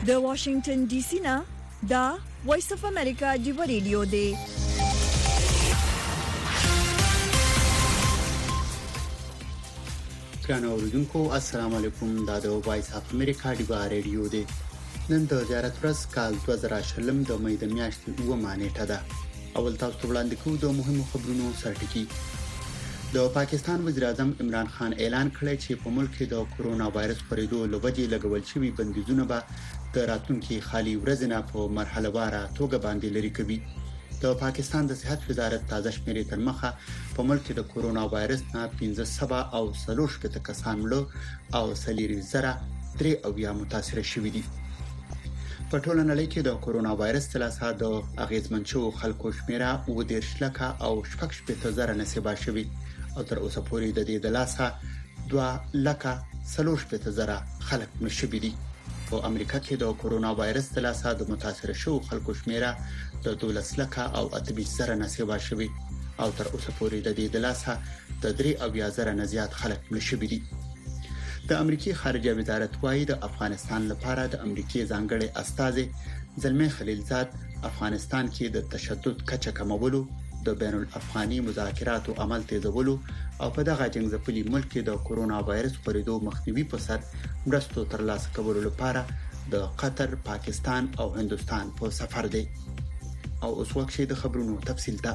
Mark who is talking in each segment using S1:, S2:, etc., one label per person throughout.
S1: د واشنگټن ډي سي نه دا وایس اف امریکا دی ریډیو دی.
S2: ګرانو اوریدونکو السلام علیکم. دا د وایس اف امریکا دی ریډیو دی. نن د زیارت ورځ کال 2020 د مې د میاشتې 2 نیټه ده. اول تاسو ته وړاندې کوم د مهمو خبرونو سرټکی. د پاکستان وزیر اعظم عمران خان اعلان کړی چې په ملک کې د کورونا وایرس خپرېدو لوجې لګول شوی بندیزونه به د راتلونکي خالي ورځې نه په مرحله واره توګه باندې لري کوي. د پاکستان د صحت وزارت تازه شمیرې تر مخه په ملک کې د کورونا وایرس نه 15,000 کسان مړه او 3,000 متاثر شوي دي. په ټوله نړۍ کې د کورونا وایرس تلاسه د اغیزمن شو خلکو شمیره 2,40,000 نسبه شوي او تر اوسه پورې د دې د لاسه 2,40,000 خلک نشوي دي. په امریکا کې د کورونا وایرس تلاسه د متاثر شو خلکو شمیره د 12,000 نسبه شوي او تر اوسه پورې د دې د لاسه د 3,000 نه زیات خلک نشوي دي. د امریکای خارجه وزارت وايي د افغانستان لپاره د امریکای ځانګړي استازي زلمي خلیلزاد افغانستان کې د تشدد کچه کمولو، د بین الافغاني مذاکراتو عمل تیزولو او په دغه جنگځپلي ملک کې د کورونا وایرس خپرېدو مخنیوي په سر مرستو ترلاسه کولو لپاره د قطر، پاکستان او هندستان په سفر دی. او اوس وخت د خبرونو تفصیل ته.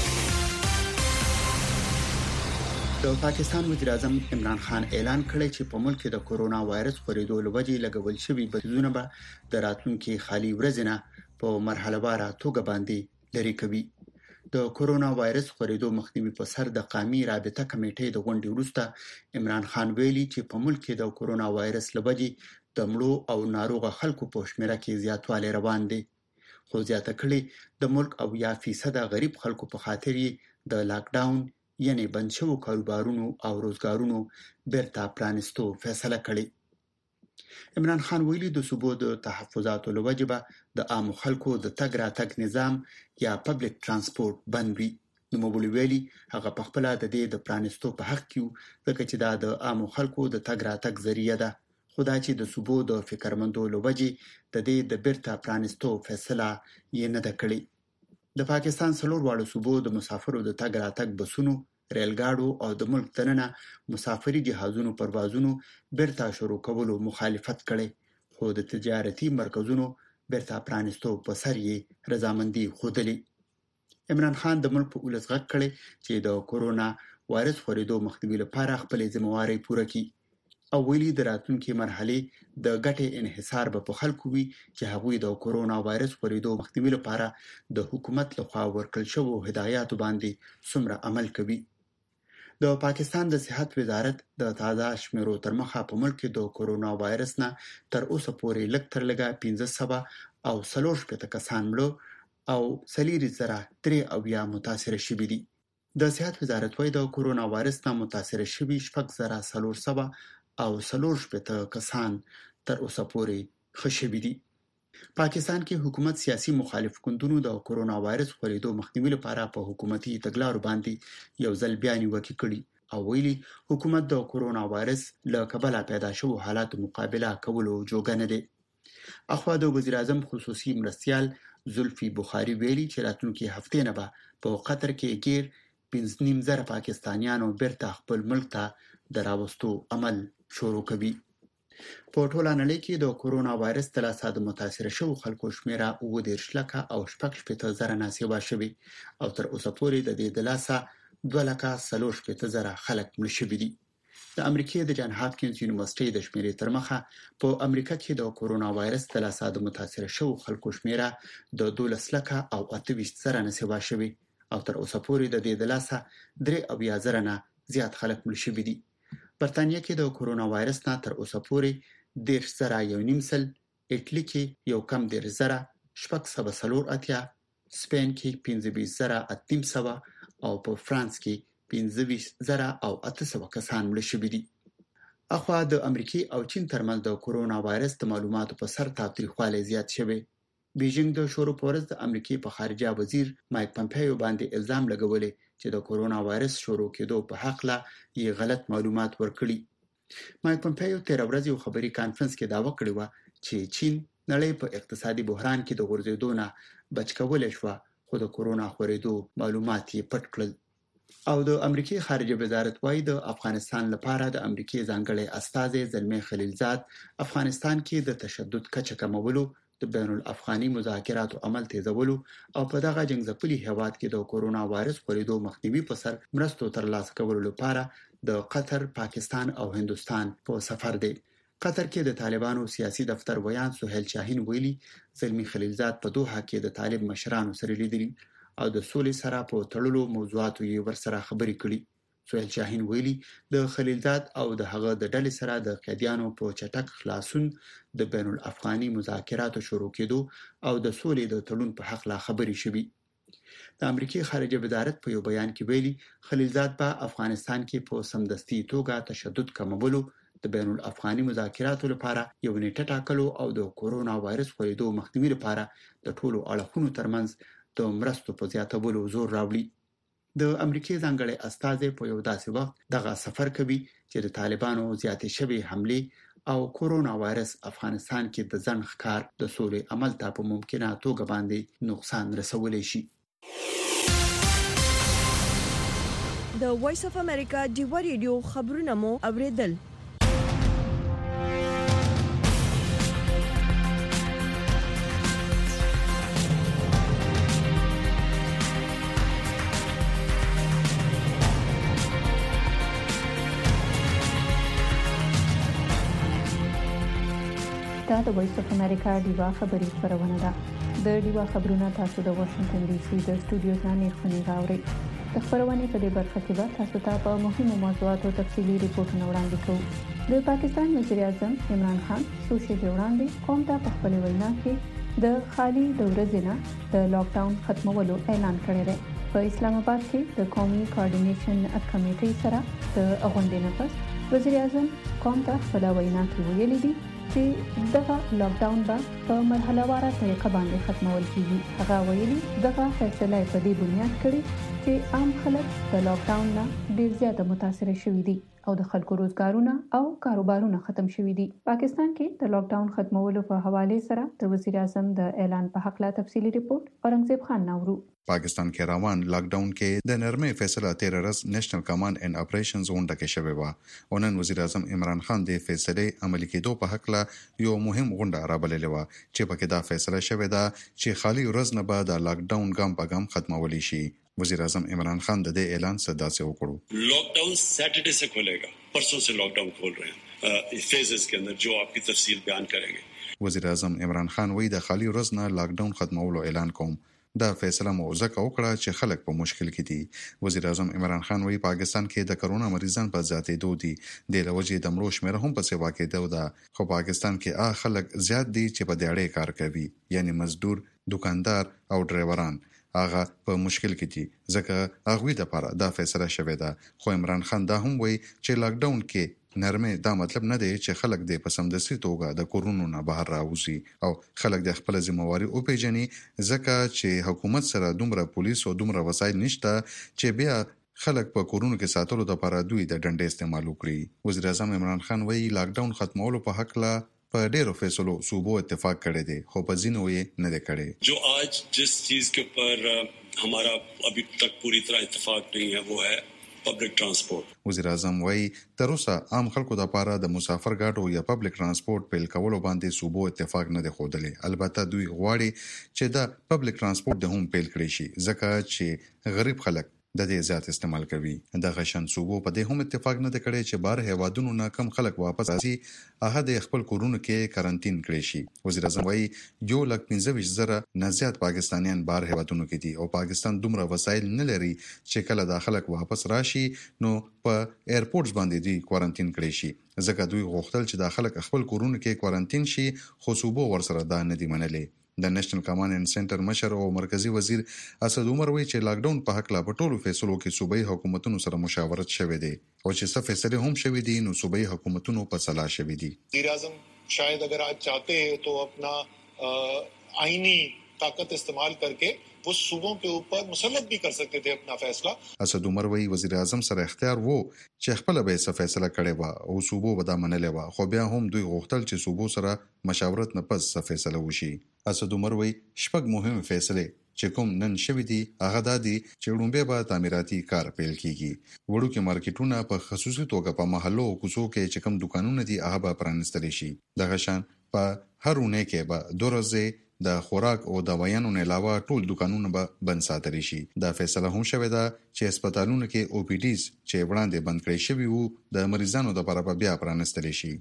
S2: د پاکستان وزیر اعظم عمران خان اعلان کړی چې په ملک کې د کورونا وایرس خپرېدو لوجې لګول شوی بندیزونه به د راتلونکي خالي ورځې نه په مرحله واره توګه باندې لري کوي. د کورونا وایرس خپرېدو مخنیوي په سر د قومي رابطه کمیټې د غونډې وروسته عمران خان ویلي چې په ملک کې د کورونا وایرس لوجې د مړو او ناروغ خلکو په شمیره کې زیاتوالی روان دی. خو زیاته کړي د ملک 80% غریب خلکو په خاطر د لاک ډاون یعنی بند شوو کاروبارونو او روزګارونو بیرته پرانستو فیصله کړې. عمران خان ویلي د صوبو د تحفظاتو لوجبه د عام خلکو د تګ راتګ نظام یا پبلک ترانسپورت بند وي. نو مبولي ویلي هغه په خپل د دې د پرانستو په حق کې ځکه چې دا د عام خلکو د تګ راتګ ذریعہ ده. خدای چې د صوبو د فکرمندو لوجې د دې د بیرته پرانستو فیصله یې نه ده کړې. د پاکستان څلور واړو صوبو د مسافرو د تګ راتګ بسونو، ریلګاډو او د ملک دننه مسافري جهازونو پروازونو بیرته شروع کولو مخالفت کړي، خو د تجارتي مرکزونو بیرته پرانستو په سر یې رضامندي خوده. عمران خان د ملک په ولس غږ کړي چې د کورونا وایرس خپرېدو مخنیوي لپاره خپل ذمہواری پوره کړي او ویلي د راتلونکي مرحله د ګټې انحصار به په خلکو وي چې هغوی د کورونا وایرس خپرېدو مخنیوي لپاره د حکومت لخوا ورکړل شوو هدایاتو باندې څومره عمل کوي. د پاکستان د صحت وزارت د تازه شمیرو تر مخه په ملک کې د کورونا وایرس نه تر اوسه پورې لږ تر لږه 15,000 کسان مړه او 3,000 متاثر شوي دي. د صحت وزارت وايي د کورونا وایرس نه متاثر شوي 6,400 او 400 کسان تر اوسه پورې ښه شوي دي. پاکستان کې حکومت سیاسي مخالف ګوندونو د کورونا وایرس خپرېدو مخنیوي لپاره په حکومتي تګلارو باندې یو ځل بیا نیوکې کړي او ویلي حکومت د کورونا وایرس له کبله پیدا شوو حالاتو مقابله کولو جوګه نه دی. اخوا د وزیر اعظم خصوصي مرستیال زلفي بخاري ویلي چې راتلونکي هفته نه به په قطر کې غیر 5,500 پاکستانیانو بیرته خپل ملک ته دراوستو عمل شروع کوي. په ټوله نړۍ کې د کورونا وایرس تلاسه د متاثر شوو خلکو شمیره 2,40,000 نسبه شوي او تر اوسه پورې د دې د لاسه 2,40,000 خلک مړه شوي دي. د امریکای د جان هاپکینز یونیورسيټي د شمیرې تر مخه په امریکا کې د کورونا وایرس تلاسه د متاثر شوو خلکو شمیره د 12,28,000 نسبه شوي او تر اوسه پورې د دې د لاسه 3,000 نه زیات خلک مړه شوي دي. برتانیه کې د کورونا وایرس نه تر اوسه پورې 10,000 اټلی کې یو کم 10,000 8,480 سپین کې 15,800 او په فرانس کې 15,800 کسان مړه شوي دي. اخوا د امریکای او چین ترمنځ د کورونا وایرس د معلوماتو په سر تاوتریخوالی زیات شوی. بیجینګ د شروع پورز د امریکای په خارجه وزیر مایک پمپیو باندې الزام لګولې چې د کورونا وایرس شروع کېدو په حق لا یې غلط معلومات ورکړي. مایک پمپیو تیر ورځ یو خبري کانفرنس کې داوا کړې و چې چین نړۍ په اقتصادي بحران کې د غورځېدو نه بچ کولای شو، خو د کورونا خورېدو معلومات یې پټ کړل. او د امریکای خارجه وزارت وايي د افغانستان لپاره د امریکای ځانګړي استازي زلمی خلیلزاد افغانستان کې د تشدد کچه کمولو، د بین الافغاني مذاکراتو عمل تیزولو او په دغه جنگځپلي هیواد کې د کورونا وایرس خورېدو مخنیوي په سر مرستو ترلاسه کولو لپاره د قطر، پاکستان او هندستان په سفر دی. قطر کې د طالبانو سیاسي دفتر ویان سهیل شاهین ویلي زلمی خلیلزاد په دوحه کې د طالب مشرانو سره لیدلي او د سولې سره په تړلو موضوعاتو یې ورسره خبرې کړي. سهیل شاهین ویلي د خلیلزاد او د هغه د ډلې سره د قیدیانو په چټک خلاصون، د بین الافغاني مذاکراتو شروع کېدو او د سولې د تړون په حق لا خبرې شوي. د امریکای خارجه وزارت په یو بیان کې ویلي خلیلزاد په افغانستان کې په سمدستي توګه تشدد کمولو، د بین الافغاني مذاکراتو لپاره یو نیټه ټاکلو او د کورونا وایرس خورېدو مخنیوي لپاره د ټولو اړخونو ترمنځ د مرستو په زیاتولو زور راوړي. د امریکای ځانګړي استازي په یو داسې وخت دغه سفر کوي چې د طالبانو زیاتې شوی حمله او کورونا وایرس افغانستان کې د ځنډ ښکار د سولې عمل ته په ممکنه توګه باندې نقصان رسولی شي.
S1: د وایس اف امریکا ډیوا ریډیو خبرونه مو اوریدل.
S3: دا د وایس اف امریکا ډیوا خبري خبرونه ده. د ډیوا خبرونه تاسو د واشنگټن ډي سي د سټوډیو ځانې خوني راوړي. د خبرونه په دې برخه کې به تاسو ته په مهمو موضوعاتو تفصیلي ریپورتونه وړاندې کوو. د پاکستان وزیر اعظم عمران خان سوشل وړاندې قوم ته په خپل وینا کې د خالي د ورځې نه د لاک ډاون ختمولو اعلان کړی دی. په اسلام آباد کې د قومي کوارډینیشن کمیټې سره د غونډې نه پس وزیر اعظم قوم ته خپل وینا کې ویلي دي چې دغه لاک ډاون به په مرحله واره طریقه باندې ختمول کیږي. هغه ویلي دغه فیصله په دې بنیاد کړي چې عام خلک د لاک ډاون نه ډیر زیات متاثر شوي دي او د خلکو روزګارونه او کاروبارونه ختم شوي دي. پاکستان کې د لاک ډاون ختمولو په حواله سره د وزیر اعظم د اعلان په حق لا تفصیلی ریپورت اورنګزیب خان نورو.
S4: پاکستان کې روان لاک ډاون کې د نرمۍ فیصله 13 ورځ نېشنل کمانډ اینڈ اپریشنز غونډه کې شوې و. ونن وزیر اعظم عمران خان د فیصله عملي کېدو په حق لا یو مهم غونډه رابللې و چې پکې دا فیصله شوې ده چې خالي ورځ نه بعد د لاک ډاون ګام په ګام ختمول شي. वज़ीर आज़म इमरान खान दे ऐलान सदा से उकड़ो
S5: लॉकडाउन सैटरडे से खुलेगा, परसों से लॉकडाउन खोल रहे हैं फेजेस के अंदर जो आपकी तफसील बयान करेंगे.
S4: वज़ीर आज़म इमरान खान वही د خالي ورځ نه لॉकडाउन ختمولو اعلان کوم. دا فیصله مو ځکه وکړه چې خلک په مشکل کې دي. وزیر اعظم عمران خان وی پاکستان کې د کرونا مریضان په زیاتېدو دي. د لوجې د مړو شمېر هم په سیوا کې ده. خو پاکستان کې خلک زیات دي چې په دیاړې کار کوي، یعنی مزدور، دکاندار او ډرایوران. هغه په مشکل کې دي ځکه هغه د لپاره دا فیصله شوې ده. خو عمران خان دا هم وی چې لاک ډاون کې نرمه دا مطلب نه دی چې خلک د پسندسي توګه د کورونا نه بهر راوځي او خلک د خپل ذمہواری او پیژني ځکه چې حکومت سره دومره پولیس او دومره وسایل نشته چې بیا خلک په کورونا کې ساتلو لپاره دوی د ډنډې استعمال وکړي. وزیر اعظم عمران خان وی لاک ډاون ختمولو په حق لا په ډیرو فیصلو صوبو اتفاق کړی دی خو په ځینو یې نه دی کړی.
S5: जो आज जिस चीज के ऊपर हमारा अभी तक पूरी तरह इत्तेफाक नहीं है वो है पब्लिक ट्रांसपोर्ट.
S4: وزیر اعظم وايي تر اوسه عام خلکو د لپاره د مسافر ګاډو یا پبلک ترانسپورت پیل کولو باندې صوبو اتفاق نه دی خوده. البته دوی غواړي چې دا پبلک ترانسپورت د هم پیل کړي شي ځکه چې غریب خلک د دې زیات استعمال کوي. د غشن صوبو په دې هم اتفاق نه کړي چې بهر هیوادونو نه کم خلک واپس راځي هغه د خپل کورونو کې کارانتین کړي شي. وزیر اعظم وايي 1,25,000 نه زیات پاکستانیان بهر هیوادونو کې دي او پاکستان دومره وسایل نه لري چې کله د خلک واپس راشي نو په ایرپورټس باندې دی کوارانتین کړي شي. ځکه دوی غوښتل چې د خلک خپل کورونو کې کوارانتین شي خو صوبو ورسره دا نه دی منلي. د نېشنل کمانډ اینډ سنټر مشر او مرکزی وزیر اسد عمر وی چې لاک ډاون په حق لا پټولو فیصلو کې صوبایي حکومتونو سره مشاورت شوه دی او چې څه فیصله هم شوه دي نو صوبایي حکومتونو په صلاح شوه دي.
S6: वज़ीर आज़म शायद अगर आज चाहते तो अपना आईनी ताकत इस्तेमाल करके वो सूबों के ऊपर मुसल्लत भी कर सकते थे अपना फैसला.
S4: اسد عمر وی وزیر اعظم سره اختیار وو چې خپل به څه فیصله کړي وا او صوبو ودا منلې وا خو بیا هم دوی غوښتل چې صوبو سره مشاورت نه پس څه فیصله وشي. اسد عمر وی شپږ مهم فیصله چې کوم نن شوی دي هغه دادي چې وړاندې به تعمیراتي کار پیل کیږي. وړوکي مارکیټونه په خصوصي توګه په محلو او کوڅو کې چې کوم دکانونه دي هغه به پرانستل شي. دغه شان په هرونه کې به دورزه د خوراک او دوايانو نه علاوه ټول دکانونه به بند ساتل شي. دا فیصله هم شوې ده چې هسپتالونو کې او پی ډیز چې وړاندې بند کړی شوی وو د مریضانو لپاره بیا پرانستل شي.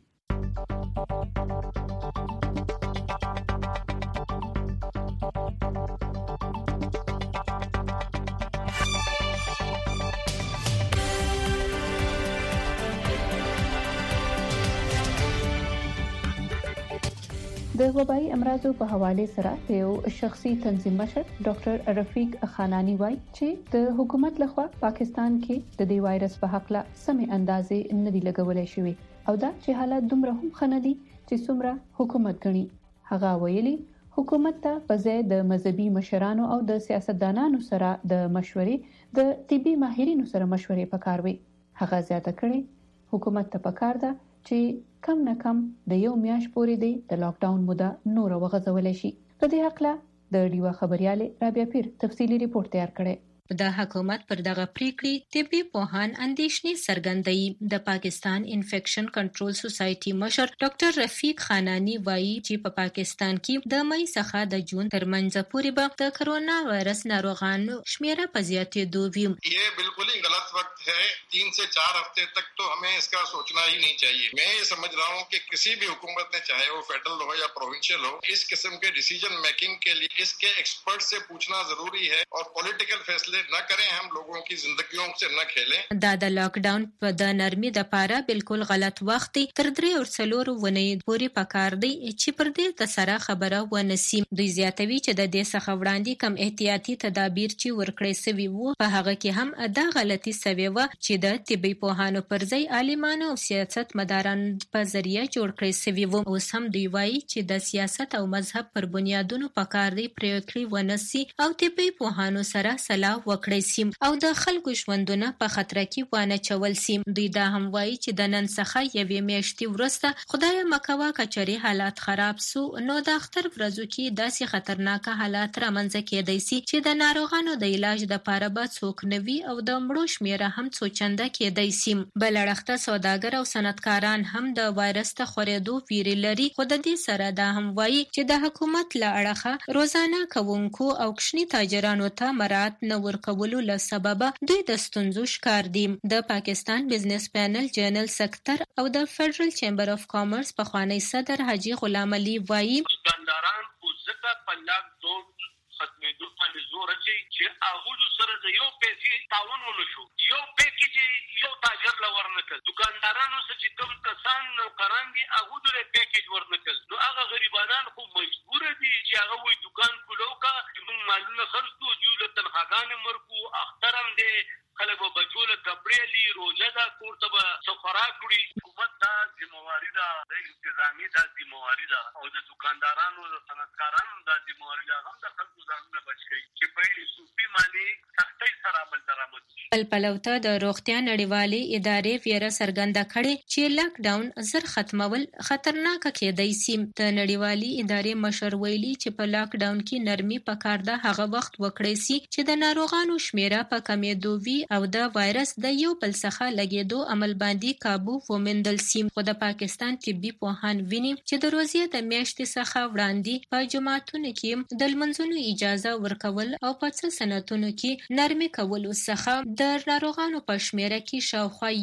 S3: د وبایي امراضو په حواله سره یو شخصي تنظیم مشر ډاکټر رفیق خانانی وایي چې د حکومت لخوا پاکستان کې د دې وایرس په حق له سمې اندازې نه دی لګولای شوی او دا چې حالات دومره هم خندي چې څومره حکومت غني. هغه ویلي حکومت ته په ځای د مذهبي مشرانو او د سیاستدانانو سره د مشورې د طبي ماهرینو سره مشورې پکاروي. هغه زیاته کړي حکومت ته پکار ده چې کم نه کم د یو میاشت پورې د لاک ډاون موده نور وغځول شي. په دې حق له د ډیوا خبرياله رابعه پیر تفصیلی ریپورت تیار کړي.
S7: د حکومت پر دغه پریکړې طبي پوهان اندېښنې څرګندوي. د پاکستان انفیکشن کنټرول سوسایټي مشر ډاکټر رفیق خانانی وایي چې په پاکستان کې د مئی څخه د جون ترمنځ پورې به د کرونا وایرس ناروغانو شمیره په زیاتېدو وي.
S6: ये बिल्कुल ही गलत वक्त है. 3 से 4 हफ्ते तक तो हमें इसका सोचना ही नहीं चाहिए. मैं ये समझ रहा हूँ कि किसी भी हुकूमत ने चाहे वो फेडरल हो या प्रोविंशियल हो, इस किस्म के डिसीजन मेकिंग के लिए इसके एक्सपर्ट से पूछना जरूरी है और पॉलिटिकल फैसले न करें. हम लोगों की जिंदगियों से न खेलें.
S7: دا د لاک ډاون په د نرمي د پاره بالکل غلط وخت دی. تر 3 او 4 ونې پورې پکار دی چې پر دې د سره خبره ونسی. دوی زیاتوي چې د دې څخه وړاندې کم احتیاطي تدابیر چې ورکړې سوي وو په هغه کې هم دا غلطي سوي و چې د طبي پوهانو پر ځای عالمانو او سیاست مدارانو په ذریعہ جوړ کړی سوي وو. اوس هم دوی وایي چې د سیاست او مذهب پر بنیادونو پکار دی پریکړې ونسی او طبي پوهانو سره صلاح وکړي او د خلکو ژوندونه په خطر کې وانه چول سي. دوی دا هم وایي چې د نن څخه یوې میاشتې وروسته خدای مکوه کچري حالات خراب سو نو د اختر ورځو کې داسې خطرناک حالات رامنځته کېدای سي چې د ناروغانو د علاج د پاره به څوک نوي او د مړو شمیره هم څو چنده کېدای سي. بل اړخته سوداګر او صنعتکاران هم د وایرس ته خورېدو ویری لري. خو د دې سره دا هم وایي چې د حکومت له اړخه روزانه کوونکو او کشنی تاجرانو ته مراعات نه ورکولو له سبب دوی د ستونزو ښکار دي. د پاکستان بزنس پینل جنرال سکتر او د فدرل چیمبر اف کامرس پخوانی صدر حاجی غلام علي وایي
S8: دکانداران خو ځکه په لاک ډاون ختمېدو باندې زور اچي چې هغه سره د یو پیسې تعاون ونشو. یو پیکیج یو تاجر لا ورنکل. دکاندارانو چې کوم کسان نوکران دي هغه د پیکیج ورنکل. نو هغه غریبانان خو مجبور دي چې هغه وي دکان کولوکا موږ مالونه خرڅو جوړ تنخواګان مرکو اخترم دي خلک به بچوله کپړې لري روزه دا کوړه به سفرا کړی. حکومت دا ذمہواری ده د انتظامی دا ذمہواری ده او د دکاندارانو او صنعتکارانو دا ذمہواری ده هم د خلکو ځانونه بچ کړي چې په صوفي معنی سختۍ سره عمل درآمد شي.
S7: بل پلوته د روغتیا نړیوالې ادارې ویره څرګنده کړې چې لاک ډاون زر ختمول خطرناک کېدای سي. د نړیوالې ادارې مشر ویلي چې په لاک ډاون کې نرمي پکار ده هغه وخت وکړي سي چې د ناروغانو شمیره په کمېدو وي او د وایرس د یو بل څخه لګېدو عمل باندې قابو وموندل سي. خو د پاکستان طبي پوهان ویني چې د روزې د میاشتې څخه وړاندې په جماعتونو کې د لمونځونو اجازه ورکول او په څه سنتونو کې نرمي کولو څخه د ناروغانو په شمیره کې شاوخوا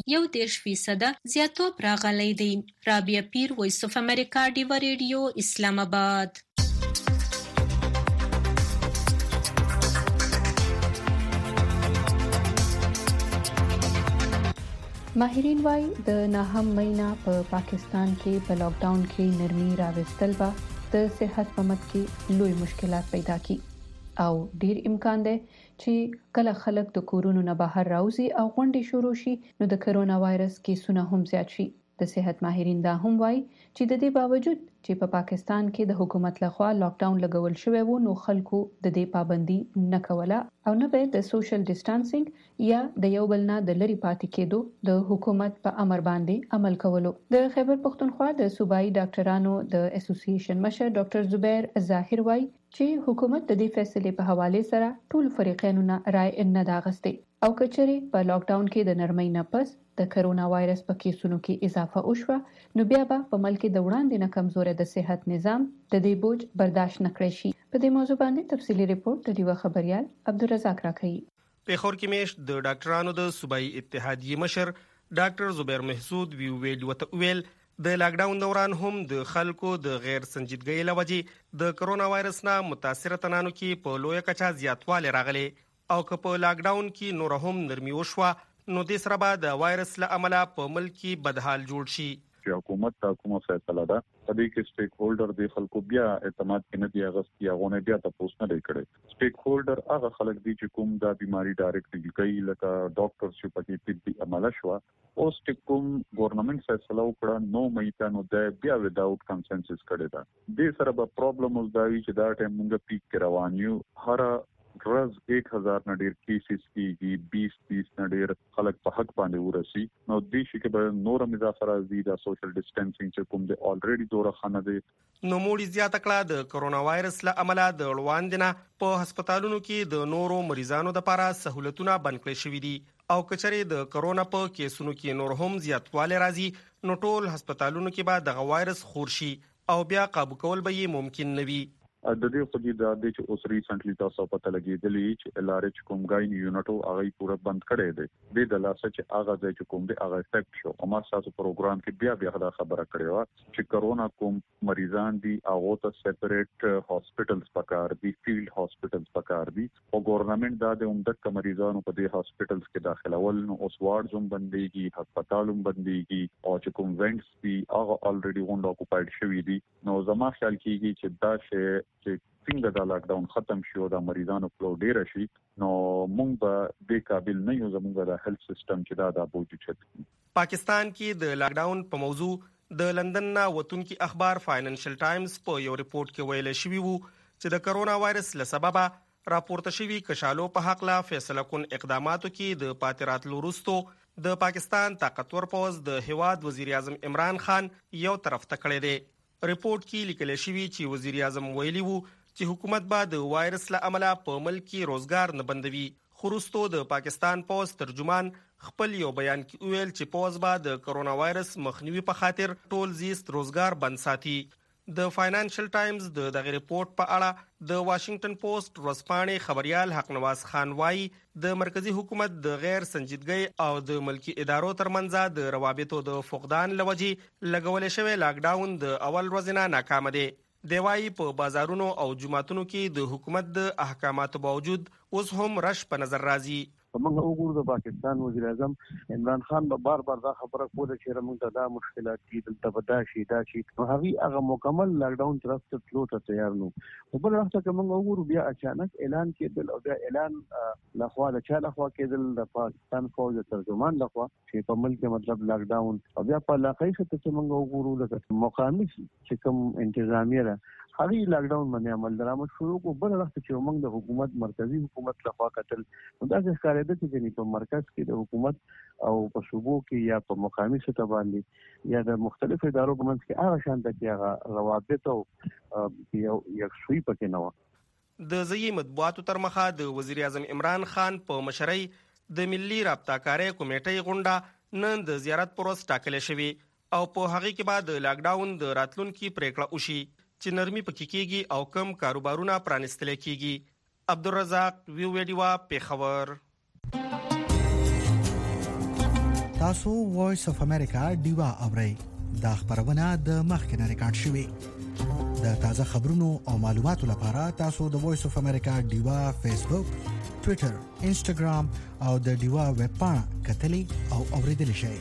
S7: 10% زیاتوب راغلی دی. رابعه پیر، وایس اف امریکا، ډیوا ریډیو، اسلام آباد.
S3: ماهرین وایي د نهم مئی په پاکستان کې په لاک ډاون کې نرمي راوستل به د صحت په مت کې لوی مشکلات پیدا کړي او ډیر امکان دی چې کله خلک د کورونو نه بهر راوځي او غونډې شروع شي نو د کرونا وایرس کیسونه هم زیات شي. د صحت ماهرین دا هم وایي چې د دې باوجود چې په پاکستان کې د حکومت لخوا لاک ډاون لګول شوی وو نو خلکو د دې پابندي نه کوله او نه به د سوشل ډیسټانسینګ یا د یو بل نه د لری پاتې کېدو د حکومت په امر باندې عمل کولو. د خیبر پختونخوا د صوبایي ډاکټرانو د اسوسییشن مشر ډاکټر زبیر ظاهر وایي چې حکومت د دې فیصلې په حواله سره ټول فریقینو نه رائے نه داغسته او کچري په لاک ډاون کې د نرمۍ نه پس د کرونا وایرس په کیسونو کې اضافه وشوه نو بیا به په ملک د وړاندې نه کمزوري د صحت نظام د دې بوج برداشت نکړي شي. په دې موضوع باندې تفصیلی ریپورت د ډیوا خبريال عبدالرزاق راکړي.
S9: په خور کې میش د ډاکټرانو د صوبایي اتحادیې مشر ډاکټر زبیر محسود ویل د لاک ډاون دوران هم د خلکو د غیر سنجیدګۍ لوجې د کرونا وایرس نه متاثر تنانو کې په لوی کچا زیاتوالی راغلي او که په لاک ډاون کې نور هم نرمي وشوه نو د سره به د وایرس له امله په ملک کې بدحال جوړ شي.
S10: حکومت ته کومه فیصله ده په دې کې سټیک هولډر د خلکو بیا اعتماد کې نه دی اغستیا غونه بیا تاسو نه دی کړی. سټیک هولډر هغه خلک دي چې کوم دا بیماری ډایرکټ کوي لکه ډاکټر چې پکې طبي عمله شو او سټیک کوم ګورنمنت فیصله وکړه نو مېته نو د بیا وداوت کنسنسس کړی دا د سره به پرابلم اوس دا وی چې دا ټیم موږ پیک روان یو هر ورځ 1000 نه ډیر کیسز کیږي 20 نه ډیر خلک په حق باندې ورسي نو د شي کې به نور مزافر ازي د سوشل ډیسټنسینګ چې کوم د الریډي دوره خانه دي
S9: نو موړي زیات کړه د کرونا وایرس له امله د لواندنه په هسپتالونو کې د نورو مریضانو لپاره سہولتونه بند کړي شوې دي او کچري د کرونا په کیسونو کې نور هم زیاتوالی راځي نو ټول هسپتالونو کې به د وایرس خور شي او بیا قابو کول به ممکن نه وي.
S10: د دې خو دې چې اوس ریسنټلی تاسو پته لګېدلی چې LRH کوم ګاین یونټو هغه پوره بند کړی دی د لاسه چې هغه چې کوم دی هغه افیکټ شو او ما تاسو پروګرام کې بیا دا خبره کړې و چې کرونا کوم مریضان دي هغه ته سیپریټ هاسپټلز پکار دي فیلډ هاسپټلز پکار دي او ګورنمنت دا د عمدک مریضانو په دې هاسپټلز کې داخلول نو اوس وارډز بنديږي هسپتالوم بنديږي او چې کوم وینټس دي هغه الریډي غونډ اکوپاید شوی دي نو زما خیال کیږي چې دا شی چې څنګه دا لاک ډاون ختم شي او د مریضانو فلو ډیر شي نو موږ به د قابل نه یو زموږ د هیلث سیستم چې دا بوج چت.
S9: پاکستان کې د لاک ډاون په موضوع د لندن نه وتونکي اخبار فاینانشل ټایمز په یو ریپورت کې ویل شوی وو چې د کرونا وایرس له سببه راپورته شوی کشالو په حق لا فیصله کون اقداماتو کې د پاترات لورستو د پاکستان طاقتور پوز د هواد وزیر اعظم عمران خان یو طرف ته کړی دی. ریپورت کې لیکل شوی چې وزیر اعظم ویلي وو چې حکومت به د وایرس له امله په ملک کې روزګار نه بندوي. خروستو د پاکستان پوز ترجمان خپل یو بیان کې ویل چې پوز به د کرونا وایرس مخنیوي په خاطر ټول زیست روزګار بند ساتي. د فاینانشل ټایمز د دغه ریپورت په اړه د واشنگټن پوسټ ورځپاڼې خبريال حق نواز خان وایي د مرکزی حکومت د غیر سنجیدګۍ او د ملکی ادارو ترمنځ د روابطو د فقدان لوجې لګول شوی لاک ډاون د اول ورځ نه ناکام دی. دی وايي په بازارونو او جمعتونو کې د حکومت د احکاماتو باوجود اوس هم رش په نظر راځي.
S11: موږ وګورو د پاکستان وزیر اعظم عمران خان به بار دا خبره کوله چې موږ ته دا مشکلات دي دلته به دا شي نو هغه مکمل لاک ډاون طرف ته تلو ته تیار نو په بل وخت کې موږ وګورو بیا اچانک اعلان کېدل او بیا اعلان لخوا د چا لخوا کېدل د پاکستان فوج ترجمان لخوا چې په ملک مطلب لاک ډاون او بیا په علاقې څخه چې موږ وګورو د مقامي چې کوم انتظامیه ده هغه لاک ډاون باندې عمل درآمد شروع کو بل وخت چې موږ د حکومت مرکزی حکومت لخوا قتل نو دا ښکارېده چې په مرکز کې د حکومت او په صوبو کې یا په مقامي سطح باندې یا د مختلفو ادارو په منځ کې هغه شان د هغه روابط او یو شوي پکې نه و.
S9: د ځای مطبوعاتو تر مخه د وزیر اعظم عمران خان په مشرۍ د ملي رابطه کاری کمیټې غونډه نن د زیارت پروس ټاکل شوی او په هغه کې بعد لاک ډاون د راتلونکو پریکړه وشي چې نرمي پکې کېږي او کم کاروبارونه پرانستل کېږي. عبدالرزاق ویډیوا پیښور.
S12: تاسو وایس اف امریکا ډیوا اورئ دا خبرونه د مخکنه ریکارډ شوې د تازه خبرونو او معلوماتو لپاره تاسو د وایس اف امریکا ډیوا فیسبوک ټوئیټر انسټاګرام او د ډیوا ویب پاڼه کتلی او اوریدل شئ.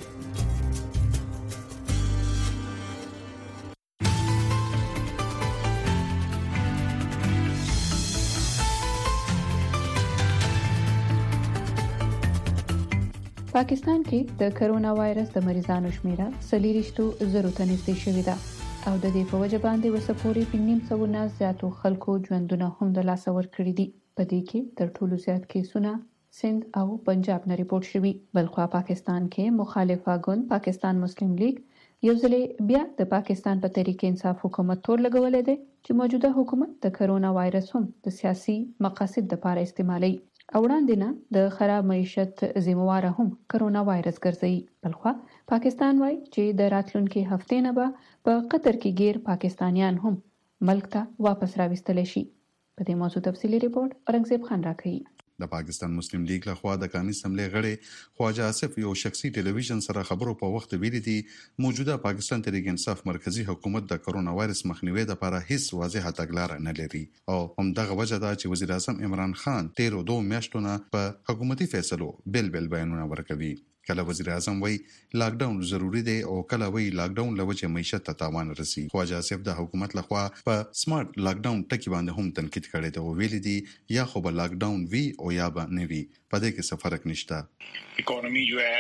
S3: پاکستان کې د کرونا وایرس د مریضانو شمیره 40,000 ته نږدې شوې ده او د دې په وجه باندې وسپوري 500 نه زیاتو خلکو ژوندونه هم د لاس ور کړی دي. په دې کې تر ټولو زیات کیسونه سند او پنجاب نه ریپورت شوي. بلخوا پاکستان کې مخالفه ګوند پاکستان مسلم لیگ یو ځل بیا د پاکستان په تحریک انصاف حکومت تور لګولې ده چې موجوده حکومت د کرونا وایرس هم د سیاسي مقاصد لپاره استعمالي. اوړاندې نه د خراب معیشت ذمہوار هم کرونا وایرس ګرځي. بلخوا پاکستان وایي چې د راتلونکي هفته نه به په قطر کې غیر پاکستانیان هم ملک ته واپس راوستل شي. په دې موضوع تفصیلی ریپورت اورنګزیب خان راکړي.
S4: د پاکستان مسلم لیگ لخوا د قومي اسمبلی غړي خواجه آصف یو شخصي ټلویزیون سره خبرو په وخت ویلي دي موجوده پاکستان تحریک انصاف مرکزی حکومت د کرونا وایرس مخنیوي لپاره هیڅ واضحه تګلارې نه لري او همدغه وجه ده چې وزیر اعظم عمران خان 13 میاشتو نه په حکومتي فیصلو بل بیانونه ورکوي. کله وزیر اعظم وی لاک ډاون ضروری دی او کله وی لاک ډاون لوجه معیشت ته تاوان رسي. خواجه آصف د حکومت لخوا په سمارټ لاک ډاون ټکی باندې هم تنقید کړی دی او ویلي دی یا خو به لاک ډاون وی او یا به نه وی، په دې کې څه فرق نشته.
S13: इकोनॉमी जो है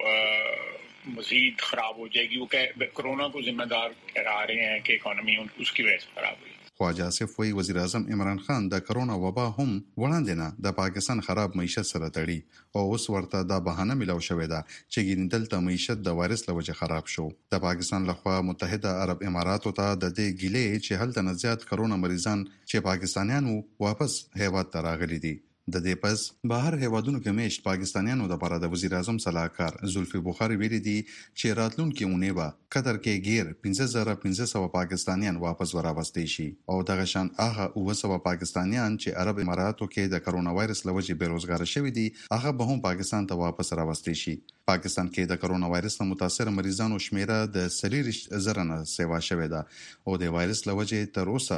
S13: वो मजीद खराब हो जाएगी. वो कोरोना को जिम्मेदार ठहरा रहे हैं कि इकोनॉमी उसकी वजह से खराब हुई.
S4: خواجه آصف وی وزیر اعظم عمران خان د کرونا وبا هم وړاندې نه د پاکستان خراب معیشت سره تړي او اوس ورته دا بهانه ملو شوې ده چې ګیندل ته معیشت د وایرس لوجه خراب شو. د پاکستان لخوا متحده عرب اماراتو ته د دې ګیلې چې هلته نه زیات کرونا مریضان چې پاکستانیانو واپس هیواد ته راغلي دي. د دې پس بهر هیوادونو کې میشت پاکستانیانو د لپاره د وزیر اعظم صلاحکار زلفی بخاری ویلي دي چې راتلونکي اونۍ به قطر کې غیر 15500 پاکستانیان واپس وراوستي شي او دغه شان هغه 900 پاکستانیان چې عرب اماراتو کې د کرونا وایرس لوجې بیروزګار شوي دي هغه به هم پاکستان ته واپس راوستي شي. پاکستان کې د کرونا وایرس نه متاثر مریضانو شمیره د 30,000 نه سیوا شوې ده او د وایرس لوجې تر اوسه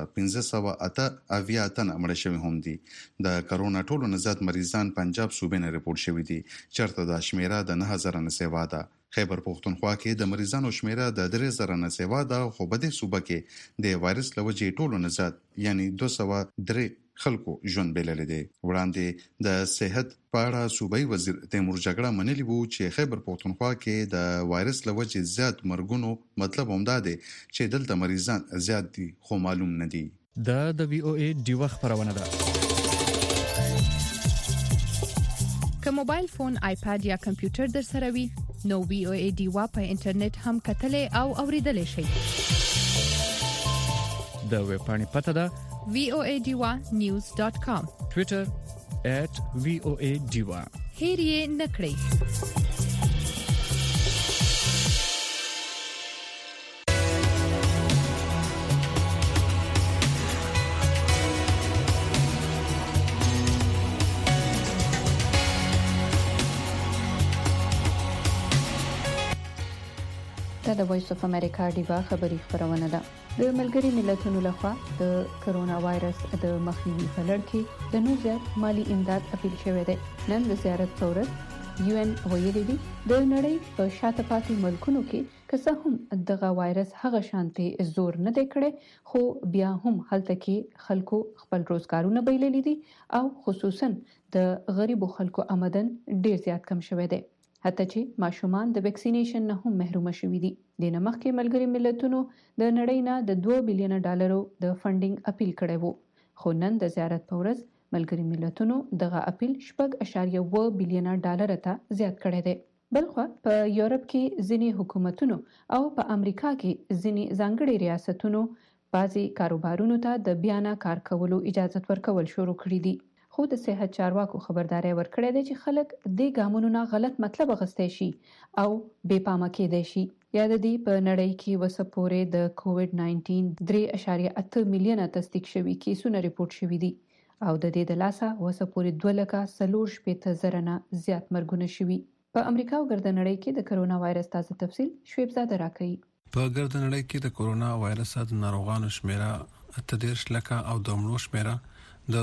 S4: 1508 تن مړ شوي هم دي. د کرونا ټولو نه زیات مریضان پنجاب صوبې نه ریپورت شوي دي چېرته د شمیره د 9000 نه سیوا ده. خیبر پختونخوا کې د مریضانو شمیره د 3000 نه سیوا ده خو په دې صوبه کې د وایرس لوجې ټولو نه زیات یعنی 203 خلکو ژوند بلل دي. وړاندې د صحت په اړه صوبایي وزیر تیمور جګړه منلی وو چې خیبر پختونخوا کې د وایرس لوجې زیات مرګونو مطلب همدا دی چې دلته مریضان زیات دي خو معلوم نه دي.
S14: د وی او ای ډیوه خبرونه ده.
S15: که موبایل فون، آیپاد یا کمپیوټر در سره وي نو وی او ای ډیوه په انټرنیټ هم کتلې او اوریدلې شي.
S14: د ویب پاڼې پته ده
S15: voadiwa.news.com.
S14: ټویټر @voadiwa.
S15: هیر یې نکړئ.
S3: دا د وایس اف امریکا ډیوا خبری خبرونه ده. د ملګری ملتونو لخوا د کرونا وایرس د مخنیوي په لړ کې د نور زیات مالی امداد اپیل شوی دی. نن د زیارت ثورت یو ان ویلي دي د نړۍ په شاته پاتې ملکونو کې که څه هم دغه وایرس هغه شانتي زور نه دی کړی خو بیا هم هلته کې خلکو خپل روزګارونه بایللي دي او خصوصا د غریبو خلکو آمدن ډیر زیات کم شوی دی. حتی چې ماشومان د ویکسینیشن نه هم محروم شوي دي. د نمخکې ملګری ملتونو د نړۍ نه د $2 بلین د فنډینګ اپیل کړی وو خو نن د زیارت په ورځ ملګری ملتونو دغه اپیل $6.1 بلین ته زیات کړی دی. بلخوا په یورپ کې ځینې حکومتونو او په امریکا کې ځینې ځانګړي ریاستونو بعضي کاروبارونو ته د بیانه کار کولو اجازه ورکول شروع کړی دي. خو د صحت چارواکو خبرداري ورکړې ده چې خلک د ګامونو نه غلط مطلب اخیستي شي او بې پامه کېدای شي. یا د دې په نړۍ کې وسپورې د کووډ 19 3.8 میلیونه تصدیق شوي کیسونه ریپورت شوي دي او د دې د لاسه وسپورې 2,40,000 نه زیات مرګونه شوي. په امریکا او ګرد نړۍ کې د کرونا وایرس تازه تفصیل شعیب زاده راکړي.
S16: په ګرد نړۍ کې د کرونا وایرس د ناروغانو شمیره 18 لکه او د مړو شمیره د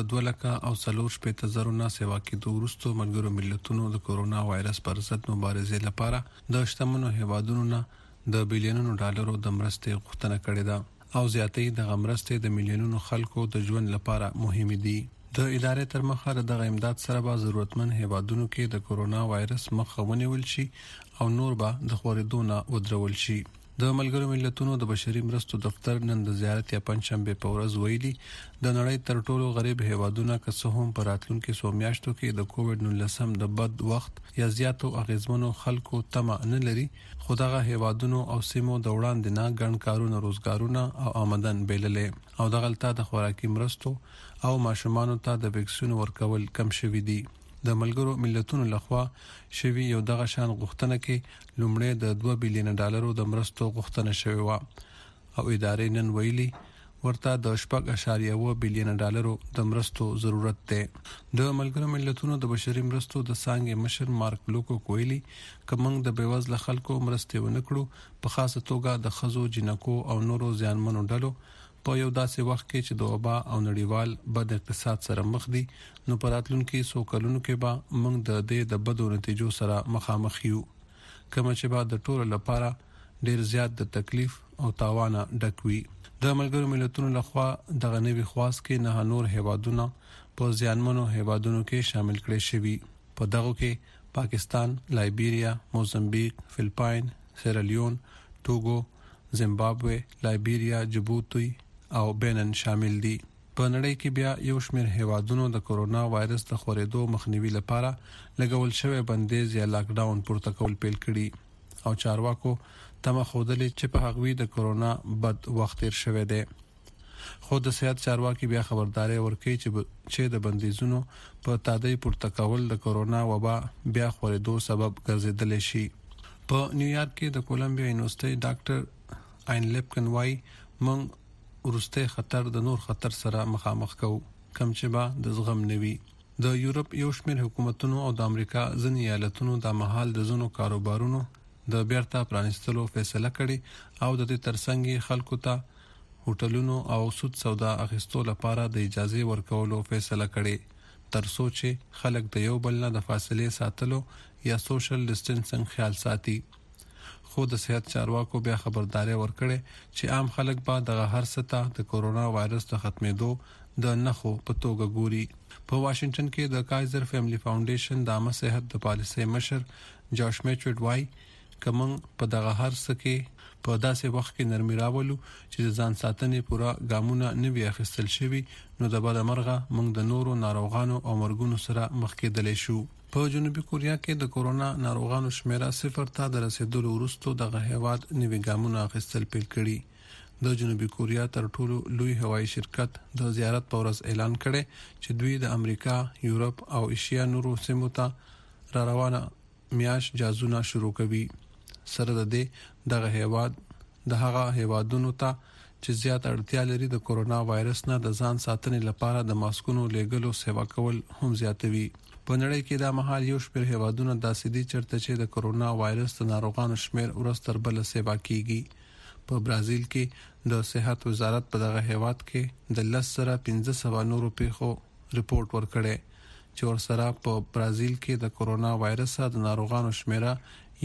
S16: 2,40,000 نه سیوا کېدو وروسته ملګرو ملتونو د کرونا وایرس پر ضد مبارزې لپاره د شتمنو هیوادونو نه د بلینونو ډالرو د مرستې غوښتنه کړې ده او زیاتې د مرستې د میلیونونو خلکو د ژوند لپاره مهمه دي. د ادارې تر مخه دغه امداد سره به ضرورتمن هیوادونو کې د کرونا وایرس مخه ونیول شي او نور به د خورېدو نه ودرول شي. د ملګرو ملتونو د بشري مرستو دفتر نن د زیارت یا پنځشنبه په ورځ ویلي د نړۍ تر ټولو غریب هیوادونو که څه هم په راتلونکو څو میاشتو کې د کووډ-19 د بد وخت یا زیاتو اغیزمنو خلکو تمه نه لري، خو دغه هیوادونو او سیمو د وړاندې نه ګڼ کارونه، روزګارونه او آمدن بیللې او د غلطه د خوراکي مرستو او ماشومانو ته د ویکسین ورکول کم شوي دي. د ملګرو ملتونو لخوا شوی یو دغه شان غوښتنه کې لومړی د 2 بلین ډالرو د مرستو غوښتنه شوې و او ادارې نن ویلي ورته د 4.1 بلین ډالرو د مرستو ضرورت دی. د ملګرو ملتونو د بشري مرستو د څانګې مشر مارک لوکو کویلی کومنګ د بیوزله خلکو مرستې ونکړو، په خاصه توګه د خزو، جنکو او نورو ځانمنو ډلو په یو داسې وخت کې چې د وبا او نړیوال بد اقتصاد سره مخ دي، نو په راتلونکو څو کلونو کې به موږ د بدو نتیجو سره مخامخ یو، کوم چې به د ټولو لپاره ډیر زیات د تکلیف او تاوان ډک وي. د ملګرو ملتونو لخوا دغه نوي خواست کې نه نور هیوادونه په ځانمنو هیوادونو کې شامل کړي شوي. په دغه کې پاکستان، لایبیریا، موزمبیق، فلپاین، سیرالیون، ټوګو، زیمبابوے، لایبیریا، جبوتی او بینن شامل دي. په نړۍ کې بیا یو شمېر هیوادونو د کورونا وایرس د خورېدو مخنیوي لپاره لګول شوی بندیز یا لاک ډاون پورته کول پیل کړي او چارواکو تمه خوده چې په هغوی د کورونا بد وخت تیر شوی دی. خو د صحت چارواکي بیا خبرداري ورکړي چې د بندیزونو په تادی پورته کول د کورونا وبا بیا خورېدو سبب ګرځیدل شي. په نیویارک کې د کولمبیا یونیورسيټي ډاکټر آین لیپکن وايي موږ ورسته خطر د نور خطر سره مخامخ کوو، کم چې با د زغم نوي. د یورپ یو شمېر حکومتونو او د امریکا ځینې ایالتونو د مهال د زونو کاروبارونو د بیرته پرانیستلو فیصله کړې او د دې ترڅنګ خلکو ته هوټلونو او سود سودا اخیستو لپاره د اجازه ورکولو فیصله کړې، تر څو چې خلک د یو بل نه د فاصلې ساتلو یا سوشل ډیسټنسنګ خیال ساتي. خو د صحت چارواکو بیا خبرداري ورکړي چې عام خلک به د هر څه د کورونا وایرس د ختمېدو د نخو په توګه ګوري. په واشنگټن کې د کایزر فیملی فاونډیشن د عامه صحت د پالیسۍ مشر جاش میچوډ وايي کوم په دغه هر څه کې په داسې وخت کې نرمي راولو چې د ځان ساتنې پورا ګامونه نه وي اخیستل شوي، نو د بده مرغه موږ د نورو ناروغانو او مرګونو سره مخ کېدلی شو. په جنوبي کوریا کې د کورونا ناروغانو شمیره 0 ته د رسیدلو وروسته دغه هیواد نوي ګامونه اخیستل پیل کړي. د جنوبي کوریا تر ټولو لوی هوایي شرکت د زیارت په ورځ اعلان کړي چې دوی د امریکا، یورپ او ایشیا نورو سیمو ته را روانه میاش جازونه شروع کوي. سره د دې دغه هیواد د هغه هیوادونو ته چې زیات اړتیا لري د کورونا وایرس نه د ځان ساتنې لپاره د ماسکونو لیږلو سیوا کول هم زیاتوي. په نړۍ کې دا مهال یو شمېر هیوادونه داسې دي چېرته چې د کورونا وایرس د ناروغانو شمېر ورځ تر بله سیوا کیږي. په برازیل کې د صحت وزارت په دغه هیواد کې د 10,500 نورو پیښو ریپورت ورکړی چې ورسره په برازیل کې د کورونا وایرس د ناروغانو شمیره